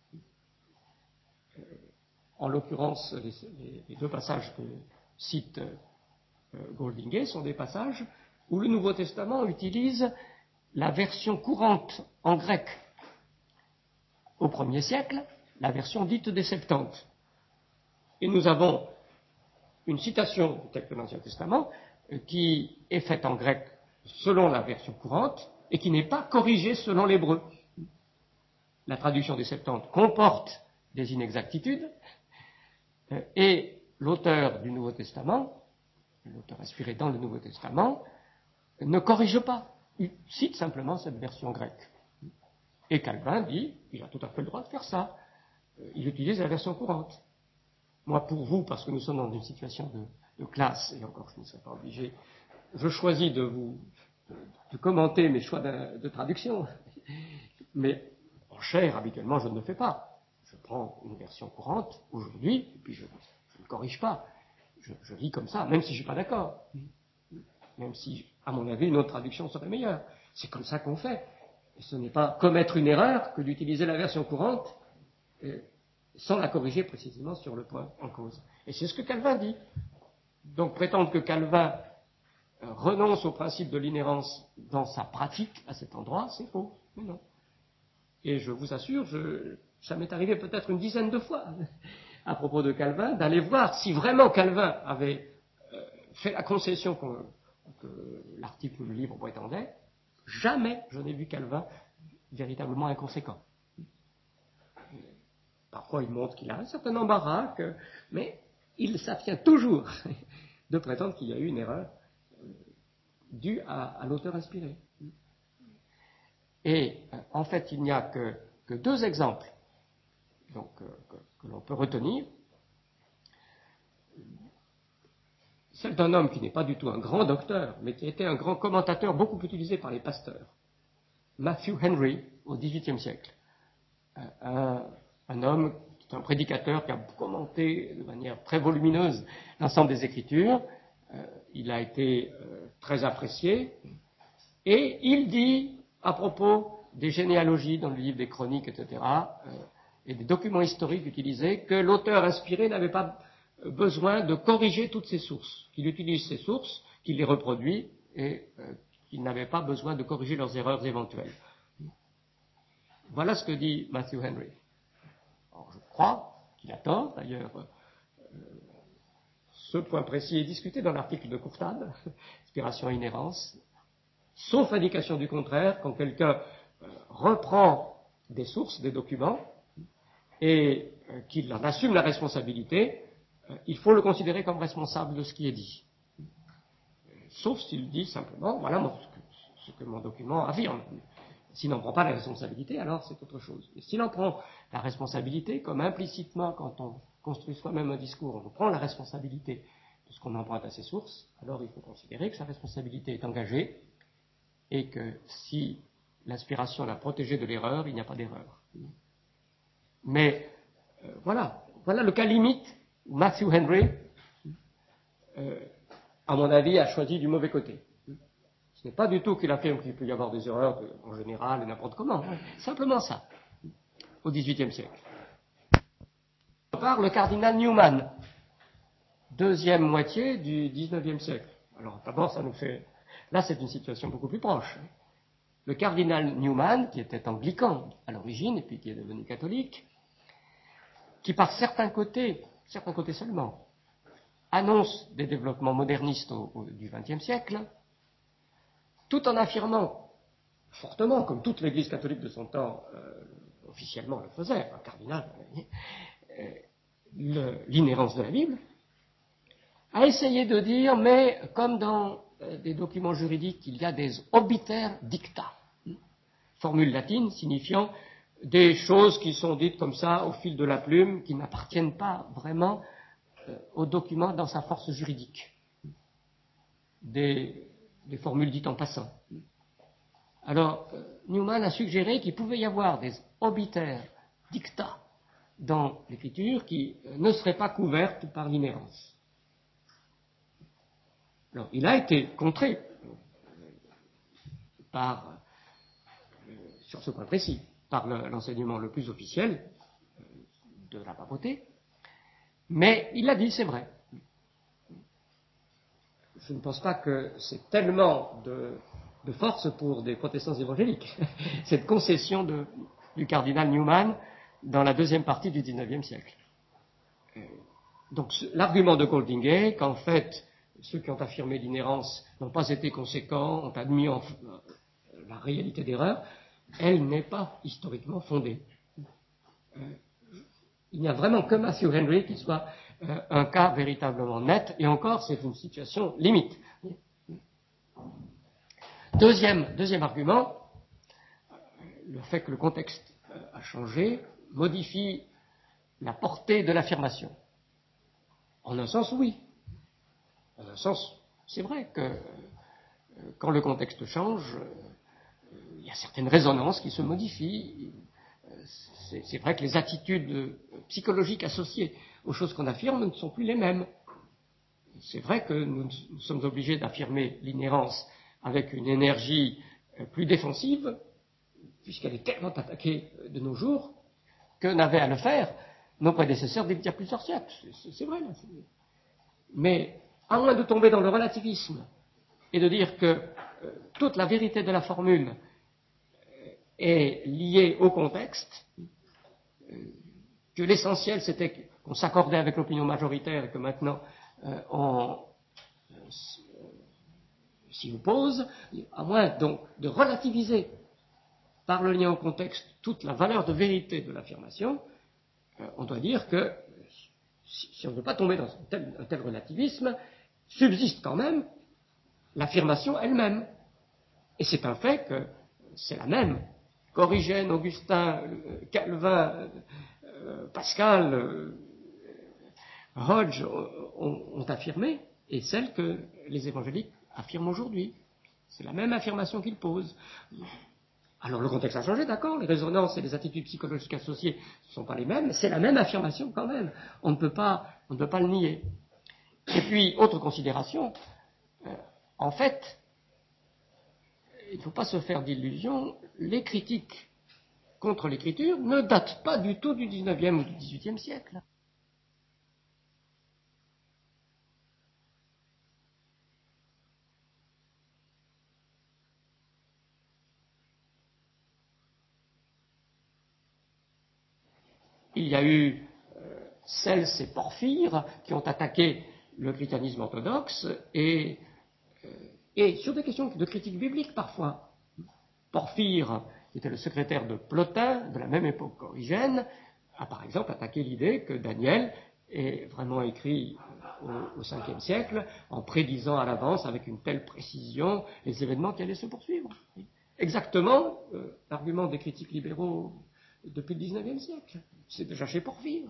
En l'occurrence, les deux passages que cite Goldingay sont des passages où le Nouveau Testament utilise la version courante en grec au 1er siècle, la version dite des Septante. Et nous avons une citation du texte de l'Ancien Testament qui est faite en grec selon la version courante et qui n'est pas corrigée selon l'hébreu. La traduction des Septante comporte des inexactitudes et l'auteur du Nouveau Testament, l'auteur inspiré dans le Nouveau Testament, ne corrige pas. Il cite simplement cette version grecque. Et Calvin dit, il a tout à fait le droit de faire ça. Il utilise la version courante. Moi, pour vous, parce que nous sommes dans une situation de classe, et encore je ne serai pas obligé, je choisis de commenter mes choix de traduction. Mais en chair, habituellement, je ne le fais pas. Je prends une version courante aujourd'hui, et puis je ne corrige pas. Je lis comme ça, même si je ne suis pas d'accord. Même si, à mon avis, une autre traduction serait meilleure. C'est comme ça qu'on fait. Et ce n'est pas commettre une erreur que d'utiliser la version courante sans la corriger précisément sur le point en cause. Et c'est ce que Calvin dit. Donc prétendre que Calvin renonce au principe de l'inhérence dans sa pratique à cet endroit, c'est faux. Mais non. Et je vous assure, ça m'est arrivé peut-être une dizaine de fois à propos de Calvin, d'aller voir si vraiment Calvin avait fait la concession que l'article ou le livre prétendait. Jamais je n'ai vu Calvin véritablement inconséquent. Parfois il montre qu'il a un certain embarras, mais il s'abstient toujours de prétendre qu'il y a eu une erreur due à l'auteur inspiré. Et en fait, il n'y a que deux exemples donc, que l'on peut retenir. Celle d'un homme qui n'est pas du tout un grand docteur, mais qui a été un grand commentateur beaucoup utilisé par les pasteurs. Matthew Henry, au XVIIIe siècle. Un homme qui est un prédicateur qui a commenté de manière très volumineuse l'ensemble des Écritures. Il a été très apprécié. Et il dit, à propos des généalogies dans le livre des Chroniques, etc., et des documents historiques utilisés, que l'auteur inspiré n'avait pas besoin de corriger toutes ces sources, qu'il utilise ces sources, qu'il les reproduit, et qu'il n'avait pas besoin de corriger leurs erreurs éventuelles. Voilà ce que dit Matthew Henry. Alors, je crois qu'il a tort, d'ailleurs. Ce point précis est discuté dans l'article de Courtade, Inspiration et inhérence, sauf indication du contraire, quand quelqu'un reprend des sources, des documents, et qu'il en assume la responsabilité, il faut le considérer comme responsable de ce qui est dit. Sauf s'il dit simplement, voilà ce que mon document affirme. S'il n'en prend pas la responsabilité, alors c'est autre chose. Et s'il en prend la responsabilité, comme implicitement, quand on construit soi-même un discours, on prend la responsabilité de ce qu'on emprunte à ses sources, alors il faut considérer que sa responsabilité est engagée et que si l'inspiration l'a protégé de l'erreur, il n'y a pas d'erreur. Mais voilà le cas limite où Matthew Henry à mon avis, a choisi du mauvais côté. Ce n'est pas du tout qu'il affirme qu'il peut y avoir des erreurs en général et n'importe comment. Simplement ça, au XVIIIe siècle. Par le cardinal Newman, deuxième moitié du XIXe siècle. Alors d'abord, ça nous fait... Là, c'est une situation beaucoup plus proche. Le cardinal Newman, qui était anglican à l'origine et puis qui est devenu catholique, qui par certains côtés seulement, annonce des développements modernistes du XXe siècle, tout en affirmant fortement, comme toute l'Église catholique de son temps officiellement le faisait, un cardinal, l'inhérence de la Bible, a essayé de dire, mais comme dans des documents juridiques, il y a des obiter dicta, formule latine signifiant des choses qui sont dites comme ça au fil de la plume, qui n'appartiennent pas vraiment au document dans sa force juridique. Des formules dites en passant. Alors, Newman a suggéré qu'il pouvait y avoir des obiter dicta dans l'écriture qui ne seraient pas couvertes par l'inhérence. Alors, il a été contré sur ce point précis, par l'enseignement le plus officiel de la papauté, mais il l'a dit, c'est vrai. Je ne pense pas que c'est tellement de force pour des protestants évangéliques, cette concession du cardinal Newman dans la deuxième partie du XIXe siècle. Donc l'argument de Goldingay, qu'en fait ceux qui ont affirmé l'inhérence n'ont pas été conséquents, ont admis la réalité d'erreur, elle n'est pas historiquement fondée. Il n'y a vraiment que Matthew Henry qui soit un cas véritablement net, et encore c'est une situation limite. Deuxième argument, le fait que le contexte a changé modifie la portée de l'affirmation. En un sens, oui. En un sens, c'est vrai que quand le contexte change, il y a certaines résonances qui se modifient. C'est vrai que les attitudes psychologiques associées aux choses qu'on affirme ne sont plus les mêmes. C'est vrai que nous sommes obligés d'affirmer l'inhérence avec une énergie plus défensive, puisqu'elle est tellement attaquée de nos jours, que n'avaient à le faire nos prédécesseurs d'il y a plusieurs siècles. C'est vrai. Mais à moins de tomber dans le relativisme et de dire que toute la vérité de la formule est liée au contexte, que l'essentiel c'était qu'on s'accordait avec l'opinion majoritaire et que maintenant on s'y oppose, à moins donc de relativiser par le lien au contexte toute la valeur de vérité de l'affirmation, on doit dire que si on ne veut pas tomber dans un tel relativisme, subsiste quand même l'affirmation elle-même. Et c'est un fait que c'est la même qu'Origène, Augustin, Calvin, Pascal, Hodge ont affirmé, et celle que les évangéliques affirment aujourd'hui. C'est la même affirmation qu'ils posent. Alors le contexte a changé, d'accord, les résonances et les attitudes psychologiques associées ne sont pas les mêmes, mais c'est la même affirmation quand même. On ne peut pas le nier. Et puis, autre considération, en fait, il ne faut pas se faire d'illusions, les critiques contre l'écriture ne datent pas du tout du XIXe ou du XVIIIe siècle. Il y a eu Cels et Porphyre qui ont attaqué le christianisme orthodoxe et sur des questions de critique biblique parfois. Porphyre, qui était le secrétaire de Plotin, de la même époque qu'Origène, a par exemple attaqué l'idée que Daniel est vraiment écrit au Ve siècle en prédisant à l'avance avec une telle précision les événements qui allaient se poursuivre. Exactement l'argument des critiques libéraux depuis le XIXe siècle. C'est déjà chez Porphyre.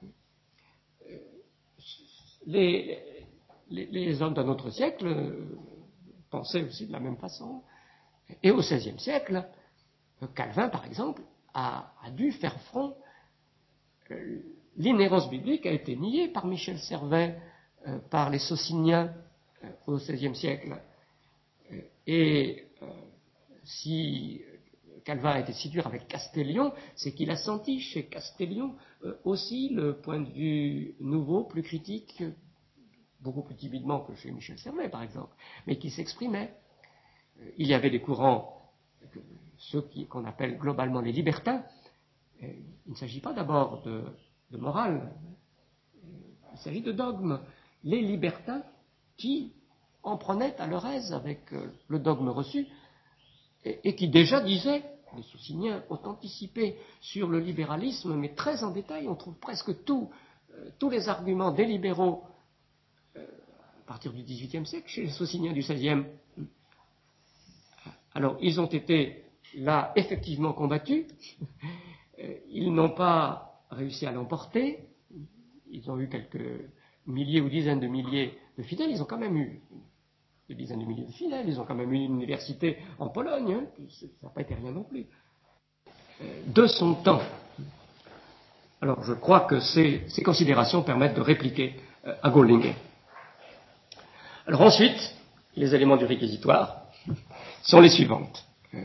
Les hommes d'un autre siècle pensaient aussi de la même façon. Et au XVIe siècle, Calvin, par exemple, a dû faire front. L'inhérence biblique a été niée par Michel Servet, par les Sociniens, au XVIe siècle. Et si Calvin a été séduit avec Castellion, c'est qu'il a senti chez Castellion aussi le point de vue nouveau, plus critique, beaucoup plus timidement que chez Michel Servet, par exemple, mais qui s'exprimait. Il y avait des courants, ceux qu'on appelle globalement les libertins. Il ne s'agit pas d'abord de morale, il s'agit de dogme. Les libertins qui en prenaient à leur aise avec le dogme reçu et qui déjà disaient, les Sociniens ont anticipé sur le libéralisme, mais très en détail, on trouve presque tous les arguments des libéraux à partir du XVIIIe siècle chez les Sociniens du XVIe. Alors, ils ont été là effectivement combattus, ils n'ont pas réussi à l'emporter, ils ont eu quelques milliers ou dizaines de milliers de fidèles, ils ont quand même eu des dizaines de milliers de fidèles, ils ont quand même eu une université en Pologne, hein, ça n'a pas été rien non plus. De son temps. Alors, je crois que ces considérations permettent de répliquer à Golding. Alors ensuite, les éléments du réquisitoire sont les suivantes.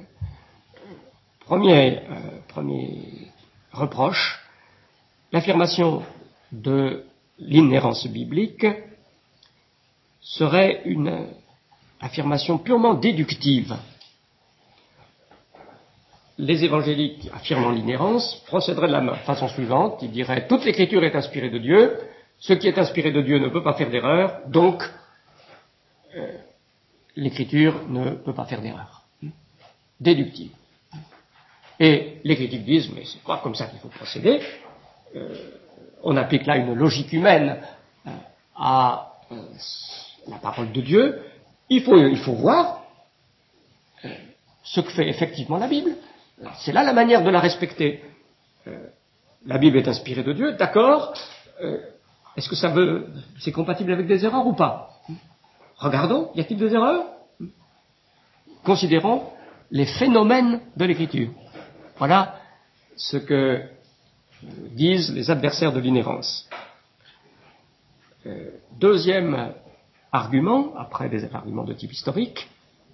Premier reproche, l'affirmation de l'inhérence biblique serait une affirmation purement déductive. Les évangéliques affirmant l'inhérence procéderaient de la façon suivante, ils diraient toute l'écriture est inspirée de Dieu, ce qui est inspiré de Dieu ne peut pas faire d'erreur, donc l'écriture ne peut pas faire d'erreur. Déductive. Et les critiques disent, mais c'est pas comme ça qu'il faut procéder. On applique là une logique humaine à la parole de Dieu. Il faut voir ce que fait effectivement la Bible. C'est là la manière de la respecter. La Bible est inspirée de Dieu, d'accord. Est-ce que c'est compatible avec des erreurs ou pas? Regardons, y a-t-il des erreurs? Considérons les phénomènes de l'écriture. Voilà ce que disent les adversaires de l'inhérence. Deuxième argument, après des arguments de type historique,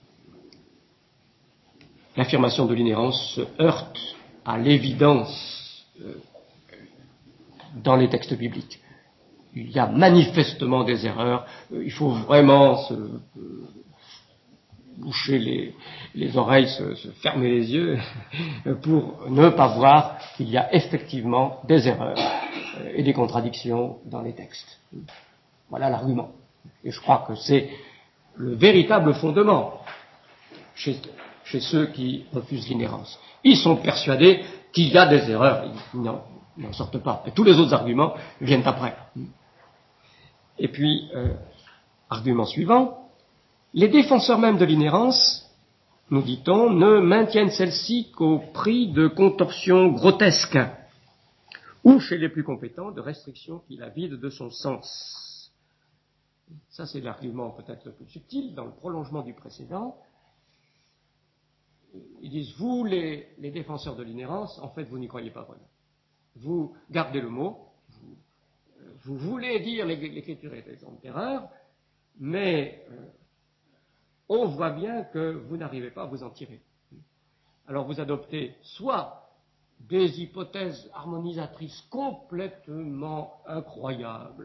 l'affirmation de l'inhérence se heurte à l'évidence dans les textes bibliques. Il y a manifestement des erreurs, il faut vraiment se boucher les oreilles, se fermer les yeux pour ne pas voir qu'il y a effectivement des erreurs et des contradictions dans les textes. Voilà l'argument. Et je crois que c'est le véritable fondement chez ceux qui refusent l'inhérence. Ils sont persuadés qu'il y a des erreurs, ils n'en sortent pas. Et tous les autres arguments viennent après. Et puis, argument suivant, les défenseurs même de l'inhérence, nous dit-on, ne maintiennent celle-ci qu'au prix de contorsions grotesques, ou chez les plus compétents, de restrictions qui la vident de son sens. Ça, c'est l'argument peut-être le plus subtil, dans le prolongement du précédent. Ils disent, vous, les défenseur de l'inhérence, en fait, vous n'y croyez pas vraiment. Vous gardez le mot, vous voulez dire l'écriture est exempte d'erreur, mais on voit bien que vous n'arrivez pas à vous en tirer. Alors vous adoptez soit des hypothèses harmonisatrices complètement incroyables.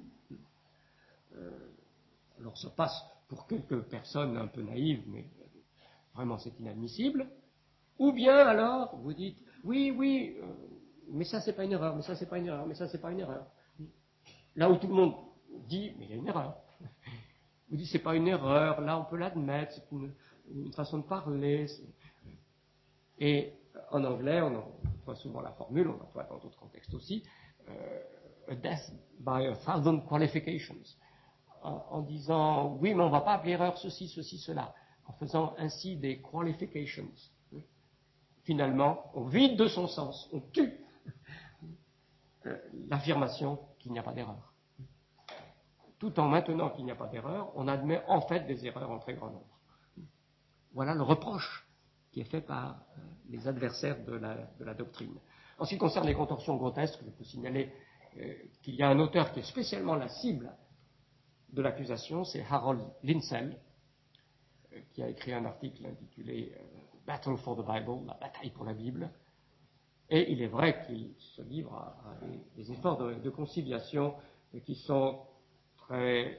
Alors ça passe pour quelques personnes un peu naïves, mais vraiment c'est inadmissible. Ou bien alors vous dites, oui, mais ça c'est pas une erreur, mais ça c'est pas une erreur, mais ça c'est pas une erreur. Là où tout le monde dit, mais il y a une erreur. Vous dites, c'est pas une erreur, là on peut l'admettre, c'est une façon de parler. Et en anglais, on emploie souvent la formule, on emploie dans d'autres contextes aussi, a death by a thousand qualifications. En disant, oui, mais on ne va pas appeler erreur ceci, cela. En faisant ainsi des qualifications. Finalement, on vide de son sens, on tue l'affirmation qu'il n'y a pas d'erreur. Tout en maintenant qu'il n'y a pas d'erreur, on admet en fait des erreurs en très grand nombre. Voilà le reproche qui est fait par les adversaires de la doctrine. En ce qui concerne les contorsions grotesques, je peux signaler qu'il y a un auteur qui est spécialement la cible de l'accusation, c'est Harold Linsell, qui a écrit un article intitulé Battle for the Bible, la bataille pour la Bible. Et il est vrai qu'il se livre à des efforts de conciliation qui sont très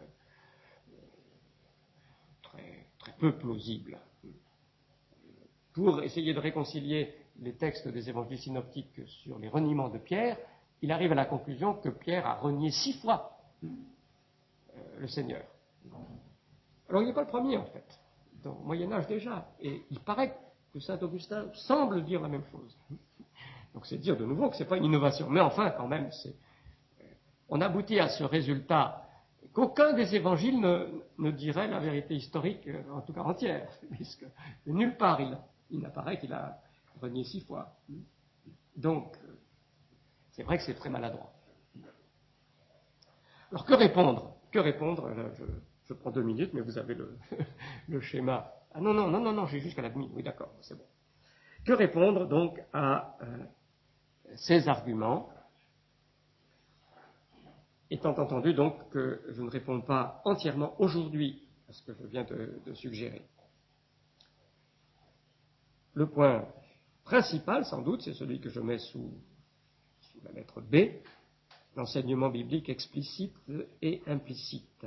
peu plausibles. Pour essayer de réconcilier les textes des évangiles synoptiques sur les reniements de Pierre, il arrive à la conclusion que Pierre a renié 6 fois le Seigneur. Alors il n'est pas le premier en fait, dans le Moyen-Âge déjà, et il paraît que saint Augustin semble dire la même chose. Donc c'est dire de nouveau que ce n'est pas une innovation, mais enfin quand même, on aboutit à ce résultat qu'aucun des évangiles ne dirait la vérité historique, en tout cas entière, puisque nulle part il n'apparaît qu'il a renié 6 fois. Donc c'est vrai que c'est très maladroit. Alors que répondre? Là, je prends 2 minutes, mais vous avez le schéma. Ah non, j'ai jusqu'à la demi. Oui, d'accord, c'est bon. Que répondre donc à ces arguments, étant entendu donc que je ne réponds pas entièrement aujourd'hui à ce que je viens de suggérer. Le point principal, sans doute, c'est celui que je mets sous la lettre B, l'enseignement biblique explicite et implicite.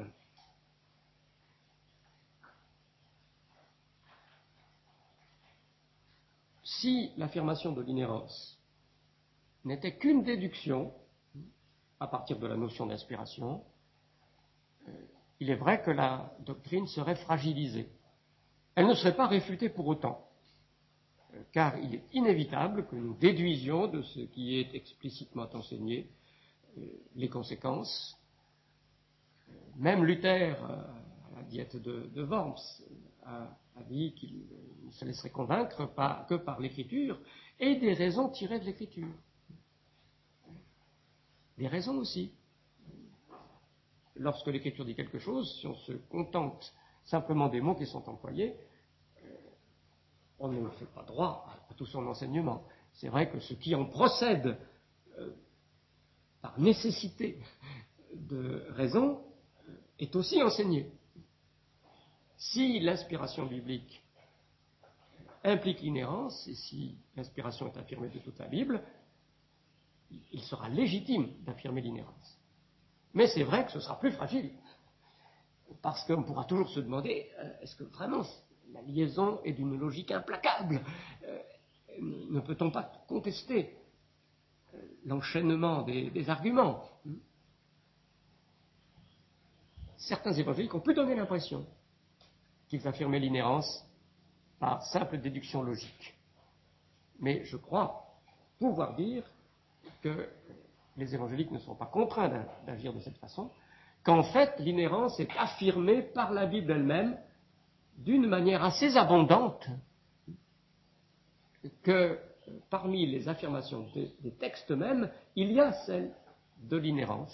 Si l'affirmation de l'inhérence n'était qu'une déduction à partir de la notion d'inspiration, il est vrai que la doctrine serait fragilisée. Elle ne serait pas réfutée pour autant, car il est inévitable que nous déduisions de ce qui est explicitement enseigné les conséquences. Même Luther, à la diète de Worms, a dit qu'il ne se laisserait convaincre que par l'Écriture et des raisons tirées de l'Écriture. Des raisons aussi. Lorsque l'Écriture dit quelque chose, si on se contente simplement des mots qui sont employés, on ne fait pas droit à tout son enseignement. C'est vrai que ce qui en procède par nécessité de raison est aussi enseigné. Si l'inspiration biblique implique l'inhérence, et si l'inspiration est affirmée de toute la Bible, il sera légitime d'affirmer l'inhérence. Mais c'est vrai que ce sera plus fragile, parce qu'on pourra toujours se demander, est-ce que vraiment la liaison est d'une logique implacable? Ne peut-on pas contester l'enchaînement des arguments? Certains évangéliques ont pu donner l'impression qu'ils affirmaient l'inhérence par simple déduction logique. Mais je crois pouvoir dire que les évangéliques ne sont pas contraints d'agir de cette façon, qu'en fait l'inhérence est affirmée par la Bible elle-même d'une manière assez abondante, que parmi les affirmations des textes mêmes, il y a celle de l'inhérence,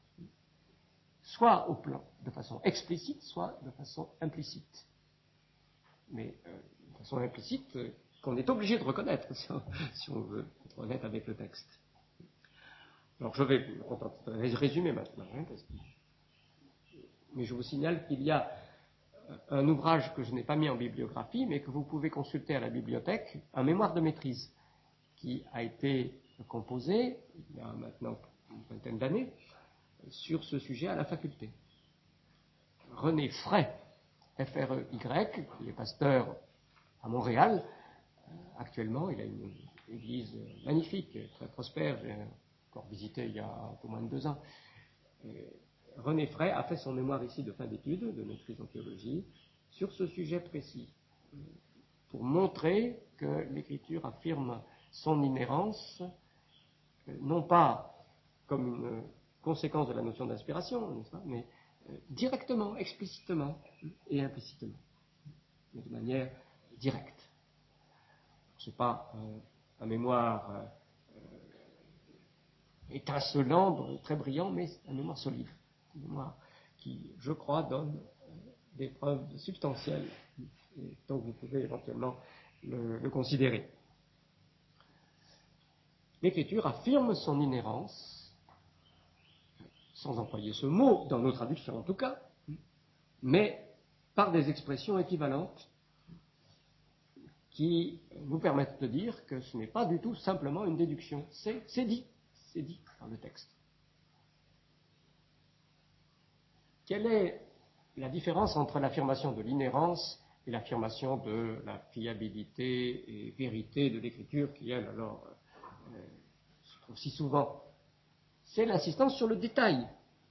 soit de façon explicite, soit de façon implicite. Mais de façon implicite, qu'on est obligé de reconnaître, si on veut être honnête avec le texte. Alors je vais résumer maintenant, mais je vous signale qu'il y a un ouvrage que je n'ai pas mis en bibliographie, mais que vous pouvez consulter à la bibliothèque, un mémoire de maîtrise, qui a été composé, il y a maintenant une vingtaine d'années, sur ce sujet à la faculté. René Fray, F-R-E-Y, il est pasteur à Montréal, actuellement, il a une église magnifique, très prospère, j'ai encore visité il y a un peu moins de 2 ans. René Fray a fait son mémoire ici de fin d'études, de maîtrise en théologie, sur ce sujet précis, pour montrer que l'Écriture affirme son inhérence, non pas comme une conséquence de la notion d'inspiration, n'est-ce pas, mais directement, explicitement et implicitement, mais de manière directe. Ce n'est pas un mémoire étincelant, très brillant, mais un mémoire solide, un mémoire qui, je crois, donne des preuves substantielles, et donc vous pouvez éventuellement le considérer. L'Écriture affirme son inhérence sans employer ce mot, dans nos traductions en tout cas, mais par des expressions équivalentes qui nous permettent de dire que ce n'est pas du tout simplement une déduction, c'est dit dans le texte. Quelle est la différence entre l'affirmation de l'inhérence et l'affirmation de la fiabilité et vérité de l'écriture qui, elle, alors, se trouve si souvent? C'est l'insistance sur le détail.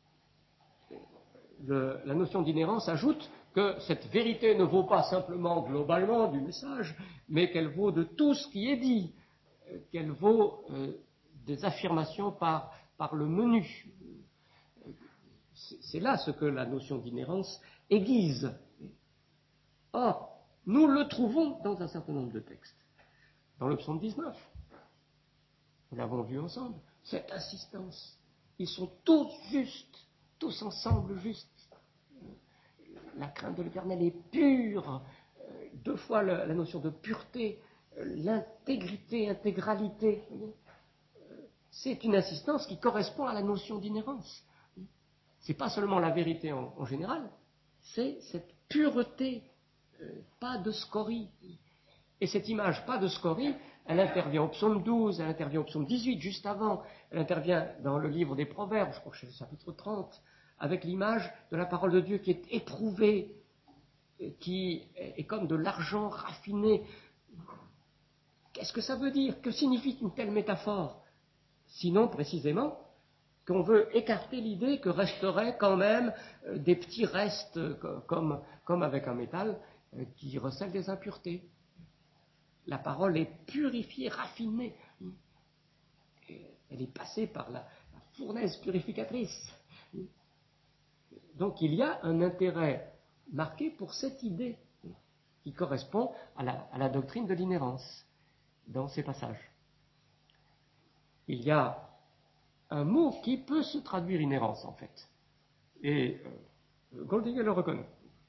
La notion d'inhérence ajoute que cette vérité ne vaut pas simplement globalement du message, mais qu'elle vaut de tout ce qui est dit, qu'elle vaut des affirmations par le menu. C'est là ce que la notion d'inhérence aiguise. Or, nous le trouvons dans un certain nombre de textes. Dans le psaume 19, nous l'avons vu ensemble, cette insistance. Ils sont tous justes, tous ensemble justes. La crainte de l'Éternel est pure. Deux fois la notion de pureté, l'intégrité, intégralité. C'est une insistance qui correspond à la notion d'inhérence. Ce n'est pas seulement la vérité en général, c'est cette pureté, pas de scorie. Et cette image, pas de scorie, elle intervient au psaume 12, elle intervient au psaume 18, juste avant, elle intervient dans le livre des Proverbes, je crois que c'est le chapitre 30, avec l'image de la parole de Dieu qui est éprouvée, qui est comme de l'argent raffiné. Qu'est-ce que ça veut dire? Que signifie une telle métaphore? Sinon, précisément, qu'on veut écarter l'idée que resteraient quand même des petits restes, comme avec un métal, qui recèle des impuretés. La parole est purifiée, raffinée. Elle est passée par la fournaise purificatrice. Donc il y a un intérêt marqué pour cette idée qui correspond à la doctrine de l'inhérence dans ces passages. Il y a un mot qui peut se traduire inhérence en fait. Et Goldingay le reconnaît.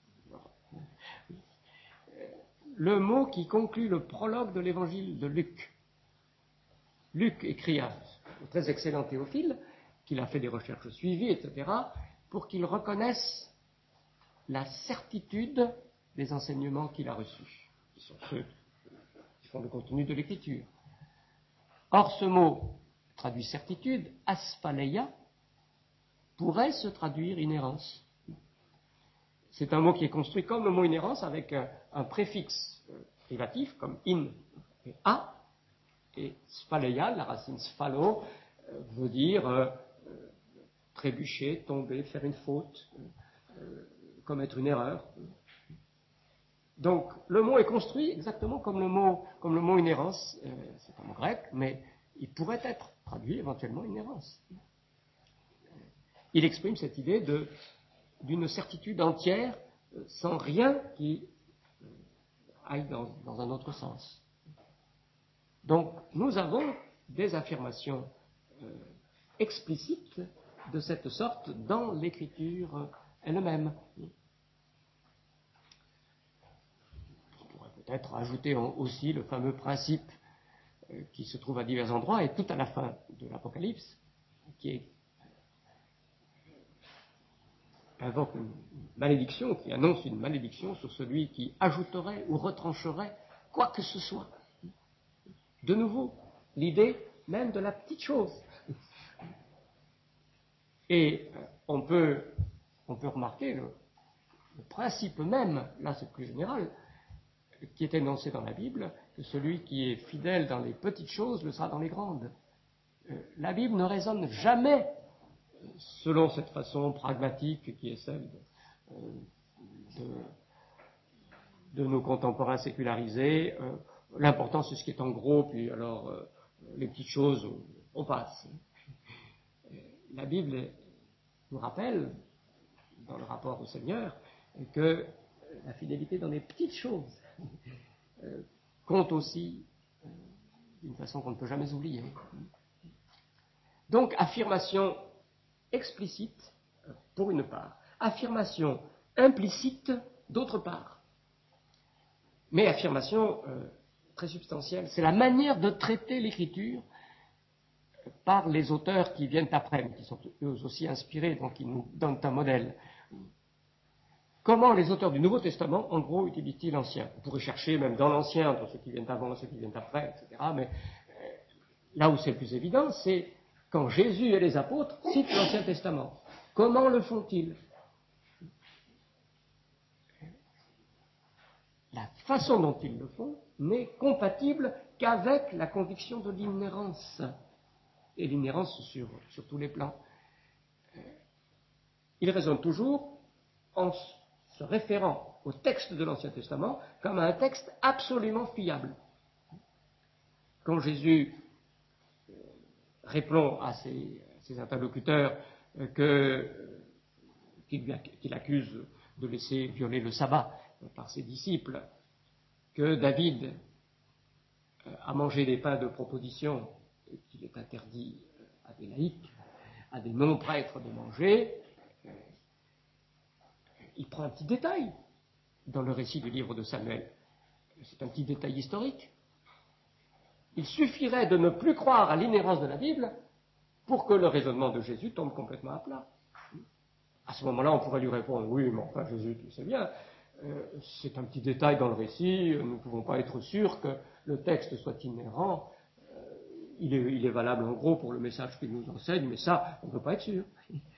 Le mot qui conclut le prologue de l'évangile de Luc. Luc écrit à un très excellent Théophile, qu'il a fait des recherches suivies, etc., pour qu'il reconnaisse la certitude des enseignements qu'il a reçus, qui sont ceux qui font le contenu de l'écriture. Or, ce mot traduit certitude, asphaléia, pourrait se traduire inhérence. C'est un mot qui est construit comme le mot inhérence avec un préfixe privatif comme in et a, et sphaleia, la racine sphalo, veut dire trébucher, tomber, faire une faute, commettre une erreur. Donc le mot est construit exactement comme le mot inhérence, c'est un mot grec, mais il pourrait être traduit éventuellement inhérence. Il exprime cette idée d'une certitude entière, sans rien qui aille dans un autre sens. Donc, nous avons des affirmations explicites de cette sorte dans l'écriture elle-même. On pourrait peut-être ajouter aussi le fameux principe qui se trouve à divers endroits et tout à la fin de l'Apocalypse, qui invoque une malédiction, qui annonce une malédiction sur celui qui ajouterait ou retrancherait quoi que ce soit. De nouveau, l'idée même de la petite chose. Et on peut remarquer le principe même, là c'est plus général, qui est énoncé dans la Bible, que celui qui est fidèle dans les petites choses le sera dans les grandes. La Bible ne raisonne jamais selon cette façon pragmatique qui est celle de nos contemporains sécularisés. L'important c'est ce qui est en gros, puis alors les petites choses, on passe. La Bible nous rappelle, dans le rapport au Seigneur, que la fidélité dans les petites choses compte aussi d'une façon qu'on ne peut jamais oublier. Donc, affirmation explicite, pour une part, affirmation implicite, d'autre part. Mais affirmation très substantielle, c'est la manière de traiter l'écriture par les auteurs qui viennent après, mais qui sont eux aussi inspirés, donc qui nous donnent un modèle. Comment les auteurs du Nouveau Testament, en gros, utilisent-ils l'Ancien? On pourrait chercher même dans l'Ancien, dans ceux qui viennent avant, ceux qui viennent après, etc. Mais là où c'est le plus évident, c'est quand Jésus et les apôtres citent l'Ancien Testament. Comment le font-ils? La façon dont ils le font n'est compatible qu'avec la conviction de l'inhérence, et l'inhérence sur tous les plans. Ils raisonnent toujours en se référant au texte de l'Ancien Testament comme à un texte absolument fiable. Quand Jésus répond à ses interlocuteurs qu'il accuse de laisser violer le sabbat par ses disciples, que David a mangé des pains de proposition et qu'il est interdit à des laïcs, à des non-prêtres de manger, il prend un petit détail dans le récit du livre de Samuel. C'est un petit détail historique. Il suffirait de ne plus croire à l'inhérence de la Bible pour que le raisonnement de Jésus tombe complètement à plat. À ce moment-là, on pourrait lui répondre, oui, mais enfin Jésus, tu sais bien, c'est un petit détail dans le récit, nous ne pouvons pas être sûrs que le texte soit inhérent, il est valable en gros pour le message qu'il nous enseigne, mais ça, on ne peut pas être sûr.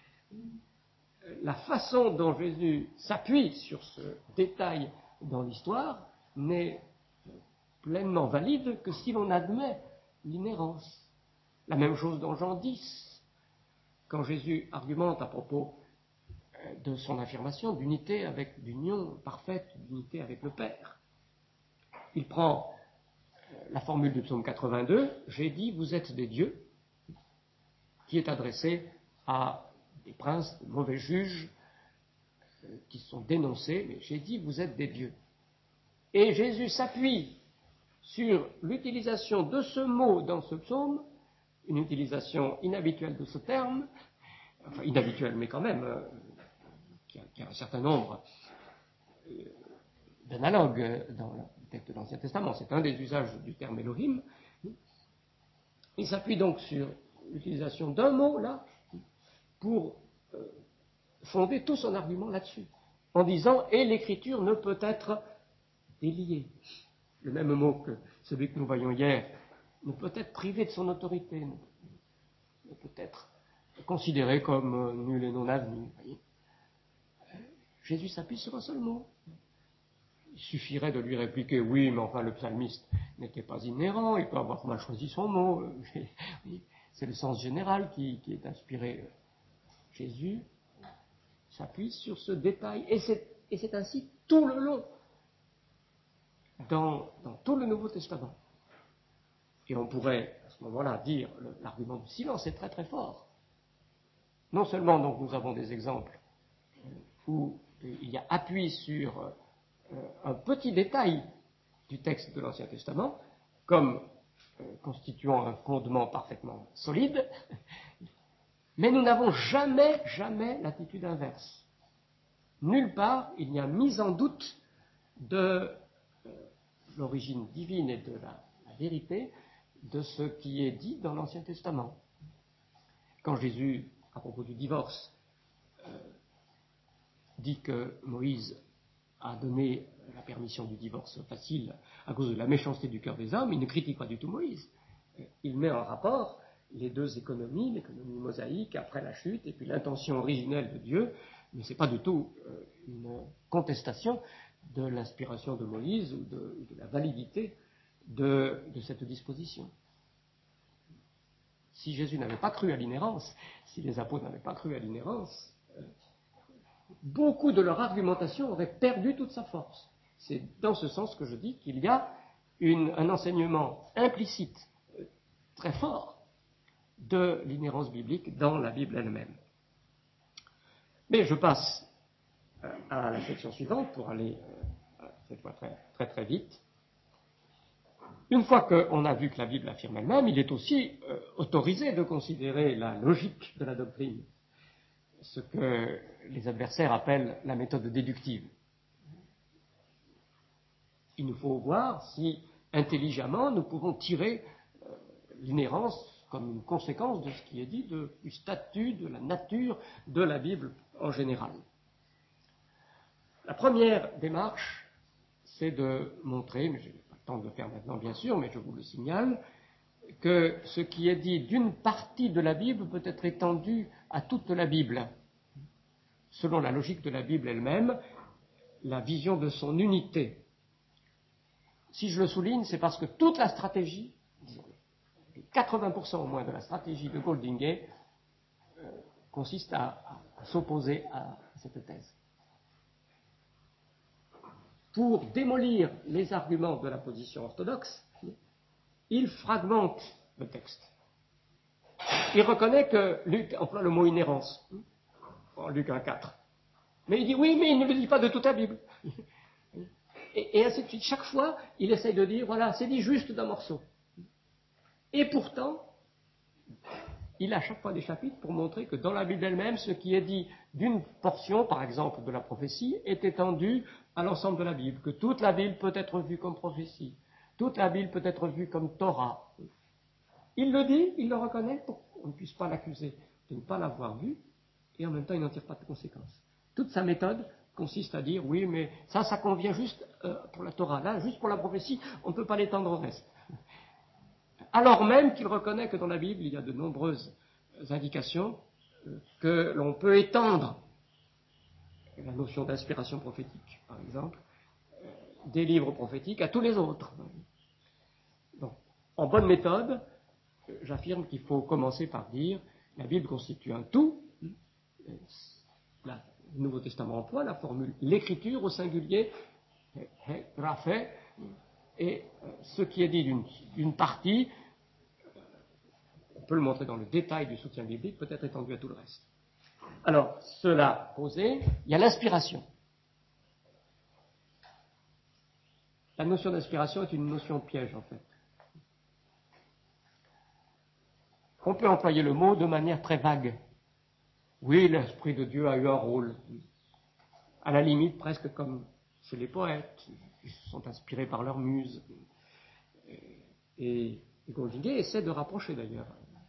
La façon dont Jésus s'appuie sur ce détail dans l'histoire n'est pleinement valide que si l'on admet l'inhérence. La même chose dans Jean 10, quand Jésus argumente à propos de son affirmation d'union parfaite, d'unité avec le Père. Il prend la formule du psaume 82, « J'ai dit, vous êtes des dieux », qui est adressée à des princes, de mauvais juges, qui sont dénoncés, mais j'ai dit, vous êtes des dieux. Et Jésus s'appuie sur l'utilisation de ce mot dans ce psaume, une utilisation inhabituelle de ce terme, enfin inhabituelle, mais quand même, qui a un certain nombre d'analogues dans le texte de l'Ancien Testament. C'est un des usages du terme Elohim. Il s'appuie donc sur l'utilisation d'un mot, là, pour fonder tout son argument là-dessus, en disant « et l'écriture ne peut être déliée ». Le même mot que celui que nous voyons hier ne peut être privé de son autorité, ne peut être considéré comme nul et non avenu. Jésus s'appuie sur un seul mot. Il suffirait de lui répliquer « oui, mais enfin le psalmiste n'était pas inhérent, il peut avoir mal choisi son mot ». C'est le sens général qui est inspiré. Jésus s'appuie sur ce détail, et c'est ainsi tout le long, dans tout le Nouveau Testament. Et on pourrait, à ce moment-là, dire l'argument du silence est très très fort. Non seulement donc nous avons des exemples où il y a appui sur un petit détail du texte de l'Ancien Testament, comme constituant un fondement parfaitement solide, mais nous n'avons jamais l'attitude inverse. Nulle part il n'y a mise en doute de l'origine divine et de la vérité de ce qui est dit dans l'Ancien Testament. Quand Jésus, à propos du divorce, dit que Moïse a donné la permission du divorce facile à cause de la méchanceté du cœur des hommes, il ne critique pas du tout Moïse. Il met en rapport les deux économies, l'économie mosaïque après la chute et puis l'intention originelle de Dieu, mais ce n'est pas du tout une contestation de l'inspiration de Moïse ou de la validité de cette disposition. Si Jésus n'avait pas cru à l'inhérence, si les apôtres n'avaient pas cru à l'inhérence, beaucoup de leur argumentation aurait perdu toute sa force. C'est dans ce sens que je dis qu'il y a un enseignement implicite très fort de l'inhérence biblique dans la Bible elle-même. Mais je passe à la section suivante pour aller cette fois très très très vite. Une fois qu'on a vu que la Bible affirme elle-même, il est aussi autorisé de considérer la logique de la doctrine, ce que les adversaires appellent la méthode déductive. Il nous faut voir si intelligemment nous pouvons tirer l'inhérence comme une conséquence de ce qui est dit du statut, de la nature de la Bible en général. La première démarche, c'est de montrer, mais je n'ai pas le temps de le faire maintenant bien sûr, mais je vous le signale, que ce qui est dit d'une partie de la Bible peut être étendu à toute la Bible. Selon la logique de la Bible elle-même, la vision de son unité. Si je le souligne, c'est parce que toute la stratégie, 80% au moins de la stratégie de Goldingay, consiste à s'opposer à cette thèse. Pour démolir les arguments de la position orthodoxe, il fragmente le texte. Il reconnaît que Luc emploie le mot inhérence, en Luc 1,4. Mais il dit oui, mais il ne le dit pas de toute la Bible. Et ainsi de suite. Chaque fois, il essaye de dire, voilà, c'est dit juste d'un morceau. Et pourtant, il a à chaque fois des chapitres pour montrer que dans la Bible elle-même, ce qui est dit d'une portion, par exemple, de la prophétie, est étendu à l'ensemble de la Bible, que toute la Bible peut être vue comme prophétie, toute la Bible peut être vue comme Torah. Il le dit, il le reconnaît, pour qu'on ne puisse pas l'accuser de ne pas l'avoir vu, et en même temps, il n'en tire pas de conséquences. Toute sa méthode consiste à dire, oui, mais ça convient juste pour la Torah. Là, juste pour la prophétie, on ne peut pas l'étendre au reste. Alors même qu'il reconnaît que dans la Bible, il y a de nombreuses indications que l'on peut étendre la notion d'inspiration prophétique, par exemple, des livres prophétiques à tous les autres. Donc, en bonne méthode, j'affirme qu'il faut commencer par dire la Bible constitue un tout. Le Nouveau Testament emploie la formule l'écriture au singulier, graphe, et ce qui est dit d'une partie, on peut le montrer dans le détail du soutien biblique, peut être étendu à tout le reste. Alors, cela posé, il y a l'inspiration. La notion d'inspiration est une notion piège, en fait. On peut employer le mot de manière très vague. Oui, l'Esprit de Dieu a eu un rôle, à la limite presque comme chez les poètes, qui sont inspirés par leur muse. Et Goldingay essaie de rapprocher d'ailleurs.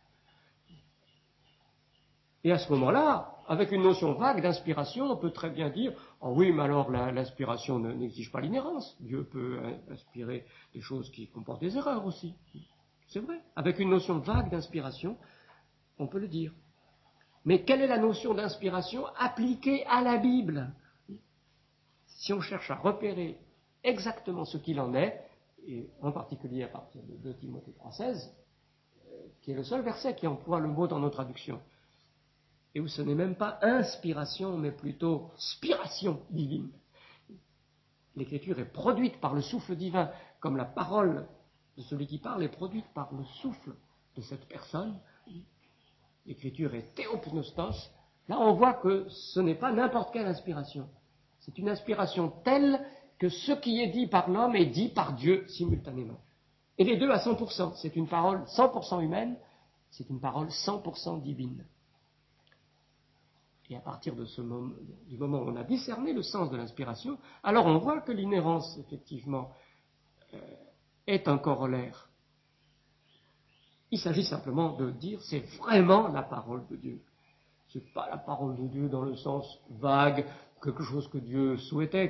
Et à ce moment-là, avec une notion vague d'inspiration, on peut très bien dire « Oh oui, mais alors l'inspiration n'exige pas l'inhérence. Dieu peut inspirer des choses qui comportent des erreurs aussi. » C'est vrai. Avec une notion vague d'inspiration, on peut le dire. Mais quelle est la notion d'inspiration appliquée à la Bible? Si on cherche à repérer exactement ce qu'il en est, et en particulier à partir de 2 Timothée 3,16, qui est le seul verset qui emploie le mot dans nos traductions, et où ce n'est même pas inspiration, mais plutôt spiration divine. L'écriture est produite par le souffle divin, comme la parole de celui qui parle est produite par le souffle de cette personne. L'écriture est théopneustos. Là, on voit que ce n'est pas n'importe quelle inspiration. C'est une inspiration telle que ce qui est dit par l'homme est dit par Dieu simultanément. Et les deux à 100%. C'est une parole 100% humaine, c'est une parole 100% divine. Et à partir de du moment où on a discerné le sens de l'inspiration, alors on voit que l'inhérence, effectivement, est un corollaire. Il s'agit simplement de dire c'est vraiment la parole de Dieu. Ce n'est pas la parole de Dieu dans le sens vague, quelque chose que Dieu souhaitait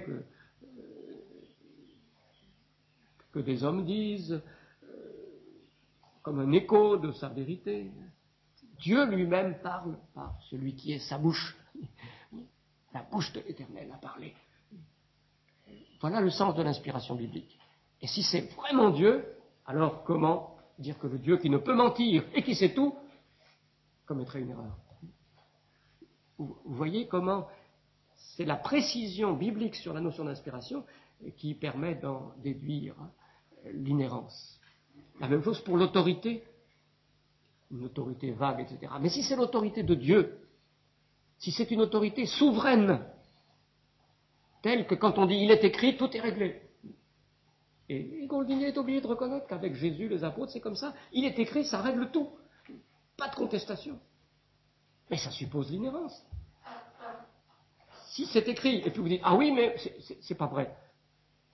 que des hommes disent, comme un écho de sa vérité. Dieu lui-même parle par celui qui est sa bouche. La bouche de l'Éternel a parlé. Voilà le sens de l'inspiration biblique. Et si c'est vraiment Dieu, alors comment dire que le Dieu qui ne peut mentir et qui sait tout commettrait une erreur? Vous voyez comment c'est la précision biblique sur la notion d'inspiration qui permet d'en déduire l'inhérence. La même chose pour l'autorité, une autorité vague, etc. Mais si c'est l'autorité de Dieu, si c'est une autorité souveraine, telle que quand on dit « il est écrit », tout est réglé. Et Goldingay est obligé de reconnaître qu'avec Jésus, les apôtres, c'est comme ça. Il est écrit, ça règle tout. Pas de contestation. Mais ça suppose l'inhérence. Si c'est écrit, et puis vous dites « ah oui, mais c'est pas vrai »,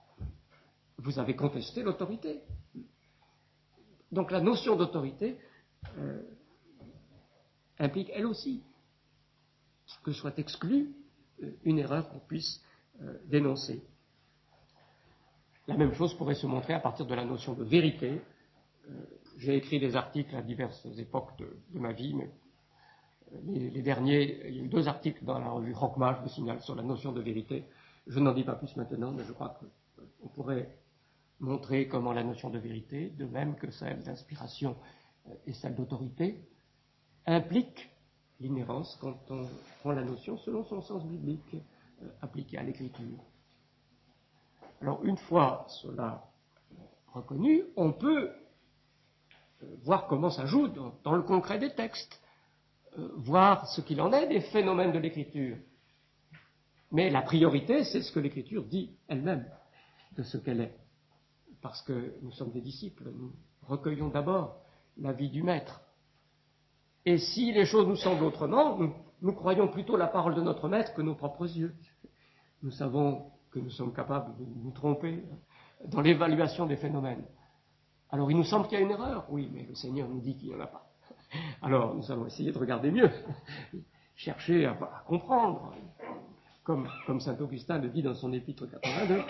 vous avez contesté l'autorité. Donc la notion d'autorité implique elle aussi que soit exclue une erreur qu'on puisse dénoncer. La même chose pourrait se montrer à partir de la notion de vérité. J'ai écrit des articles à diverses époques de ma vie, mais les derniers, il y a eu 2 articles dans la revue Rockma, je vous signale, sur la notion de vérité. Je n'en dis pas plus maintenant, mais je crois qu'on pourrait montrer comment la notion de vérité, de même que celle d'inspiration et celle d'autorité, implique l'inhérence quand on prend la notion selon son sens biblique appliqué à l'écriture. Alors, une fois cela reconnu, on peut voir comment ça joue dans le concret des textes, voir ce qu'il en est des phénomènes de l'écriture. Mais la priorité, c'est ce que l'écriture dit elle-même de ce qu'elle est. Parce que nous sommes des disciples, nous recueillons d'abord la vie du Maître. Et si les choses nous semblent autrement, nous croyons plutôt la parole de notre Maître que nos propres yeux. Nous savons que nous sommes capables de nous tromper dans l'évaluation des phénomènes. Alors il nous semble qu'il y a une erreur, oui, mais le Seigneur nous dit qu'il n'y en a pas. Alors nous allons essayer de regarder mieux, chercher à comprendre, comme saint Augustin le dit dans son épître 82.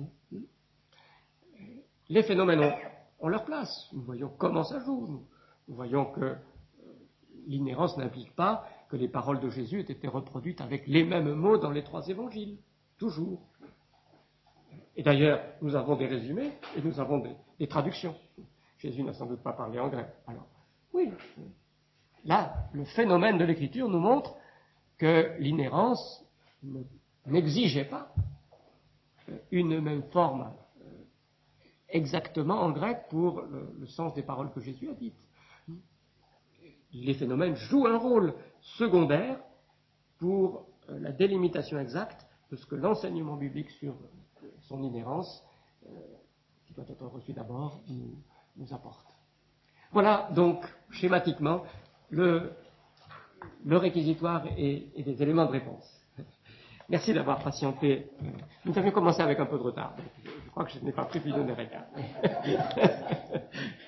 Les phénomènes ont leur place, nous voyons comment ça joue, nous voyons que l'inhérence n'implique pas que les paroles de Jésus aient été reproduites avec les mêmes mots dans les 3 évangiles, toujours. Et d'ailleurs, nous avons des résumés et nous avons des traductions. Jésus n'a sans doute pas parlé en grec. Alors, oui, là, le phénomène de l'écriture nous montre que l'inhérence n'exigeait pas une même forme exactement en grec pour le sens des paroles que Jésus a dites. Les phénomènes jouent un rôle secondaire pour la délimitation exacte de ce que l'enseignement biblique sur son inhérence, qui doit être reçu d'abord, nous apporte. Voilà donc schématiquement le réquisitoire et des éléments de réponse. Merci d'avoir patienté. Nous avions commencé avec un peu de retard. Je crois que je n'ai pas pris plus d'une heure et quart.